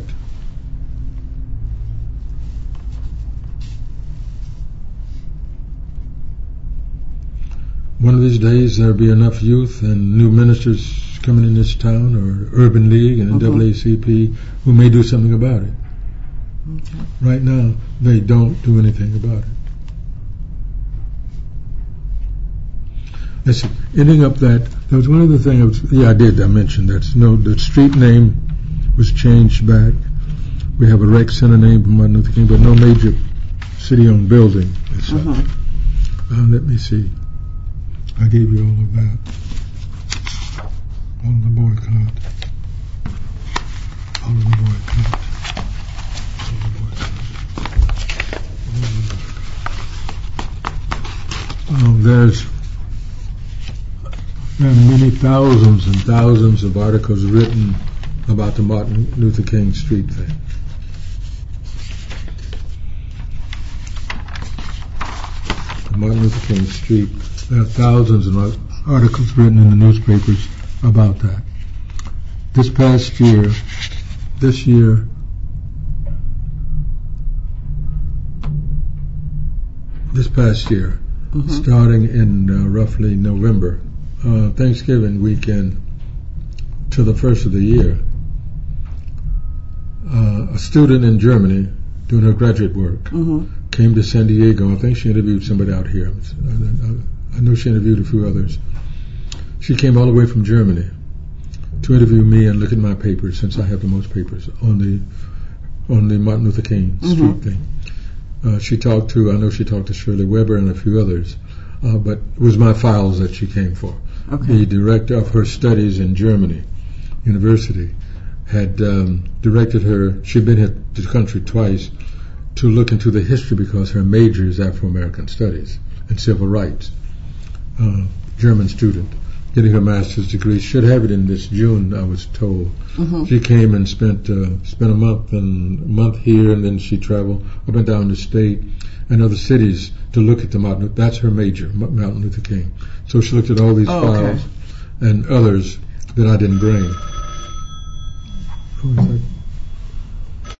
One of these days there'll be enough youth and new ministers coming in this town, or Urban League and N double A C P, mm-hmm. who may do something about it. Okay. Right now, they don't do anything about it. Let's see. Ending up that, there was one other thing. I was, yeah, I did. I mentioned that. No, the street name was changed back. We have a rec center name for Martin Luther King, but no major city-owned building as such. Mm-hmm. Uh, let me see. I gave you all of that on the boycott. On the boycott. Um, there's there are many thousands and thousands of articles written about the Martin Luther King Street thing. The Martin Luther King Street. There are thousands of articles written in the newspapers about that. This past year, this year, this past year, mm-hmm. starting in uh, roughly November, uh, Thanksgiving weekend to the first of the year, uh, a student in Germany doing her graduate work mm-hmm. came to San Diego. I think she interviewed somebody out here. I, I, I know she interviewed a few others. She came all the way from Germany to interview me and look at my papers, since I have the most papers on the on the Martin Luther King Street mm-hmm. thing. Uh, she talked to, I know she talked to Shirley Weber and a few others, uh, but it was my files that she came for. Okay. The director of her studies in Germany, university, had um, directed her, she'd been here to the country twice, to look into the history, because her major is Afro-American studies and civil rights. Uh, German student, getting her master's degree, should have it in this June, I was told. Mm-hmm. She came and spent uh, spent a month and a month here, and then she traveled up and down the state and other cities to look at the Martin. That's her major, Martin Luther King. So she looked at all these oh, files okay. and others that I didn't bring. Who is that?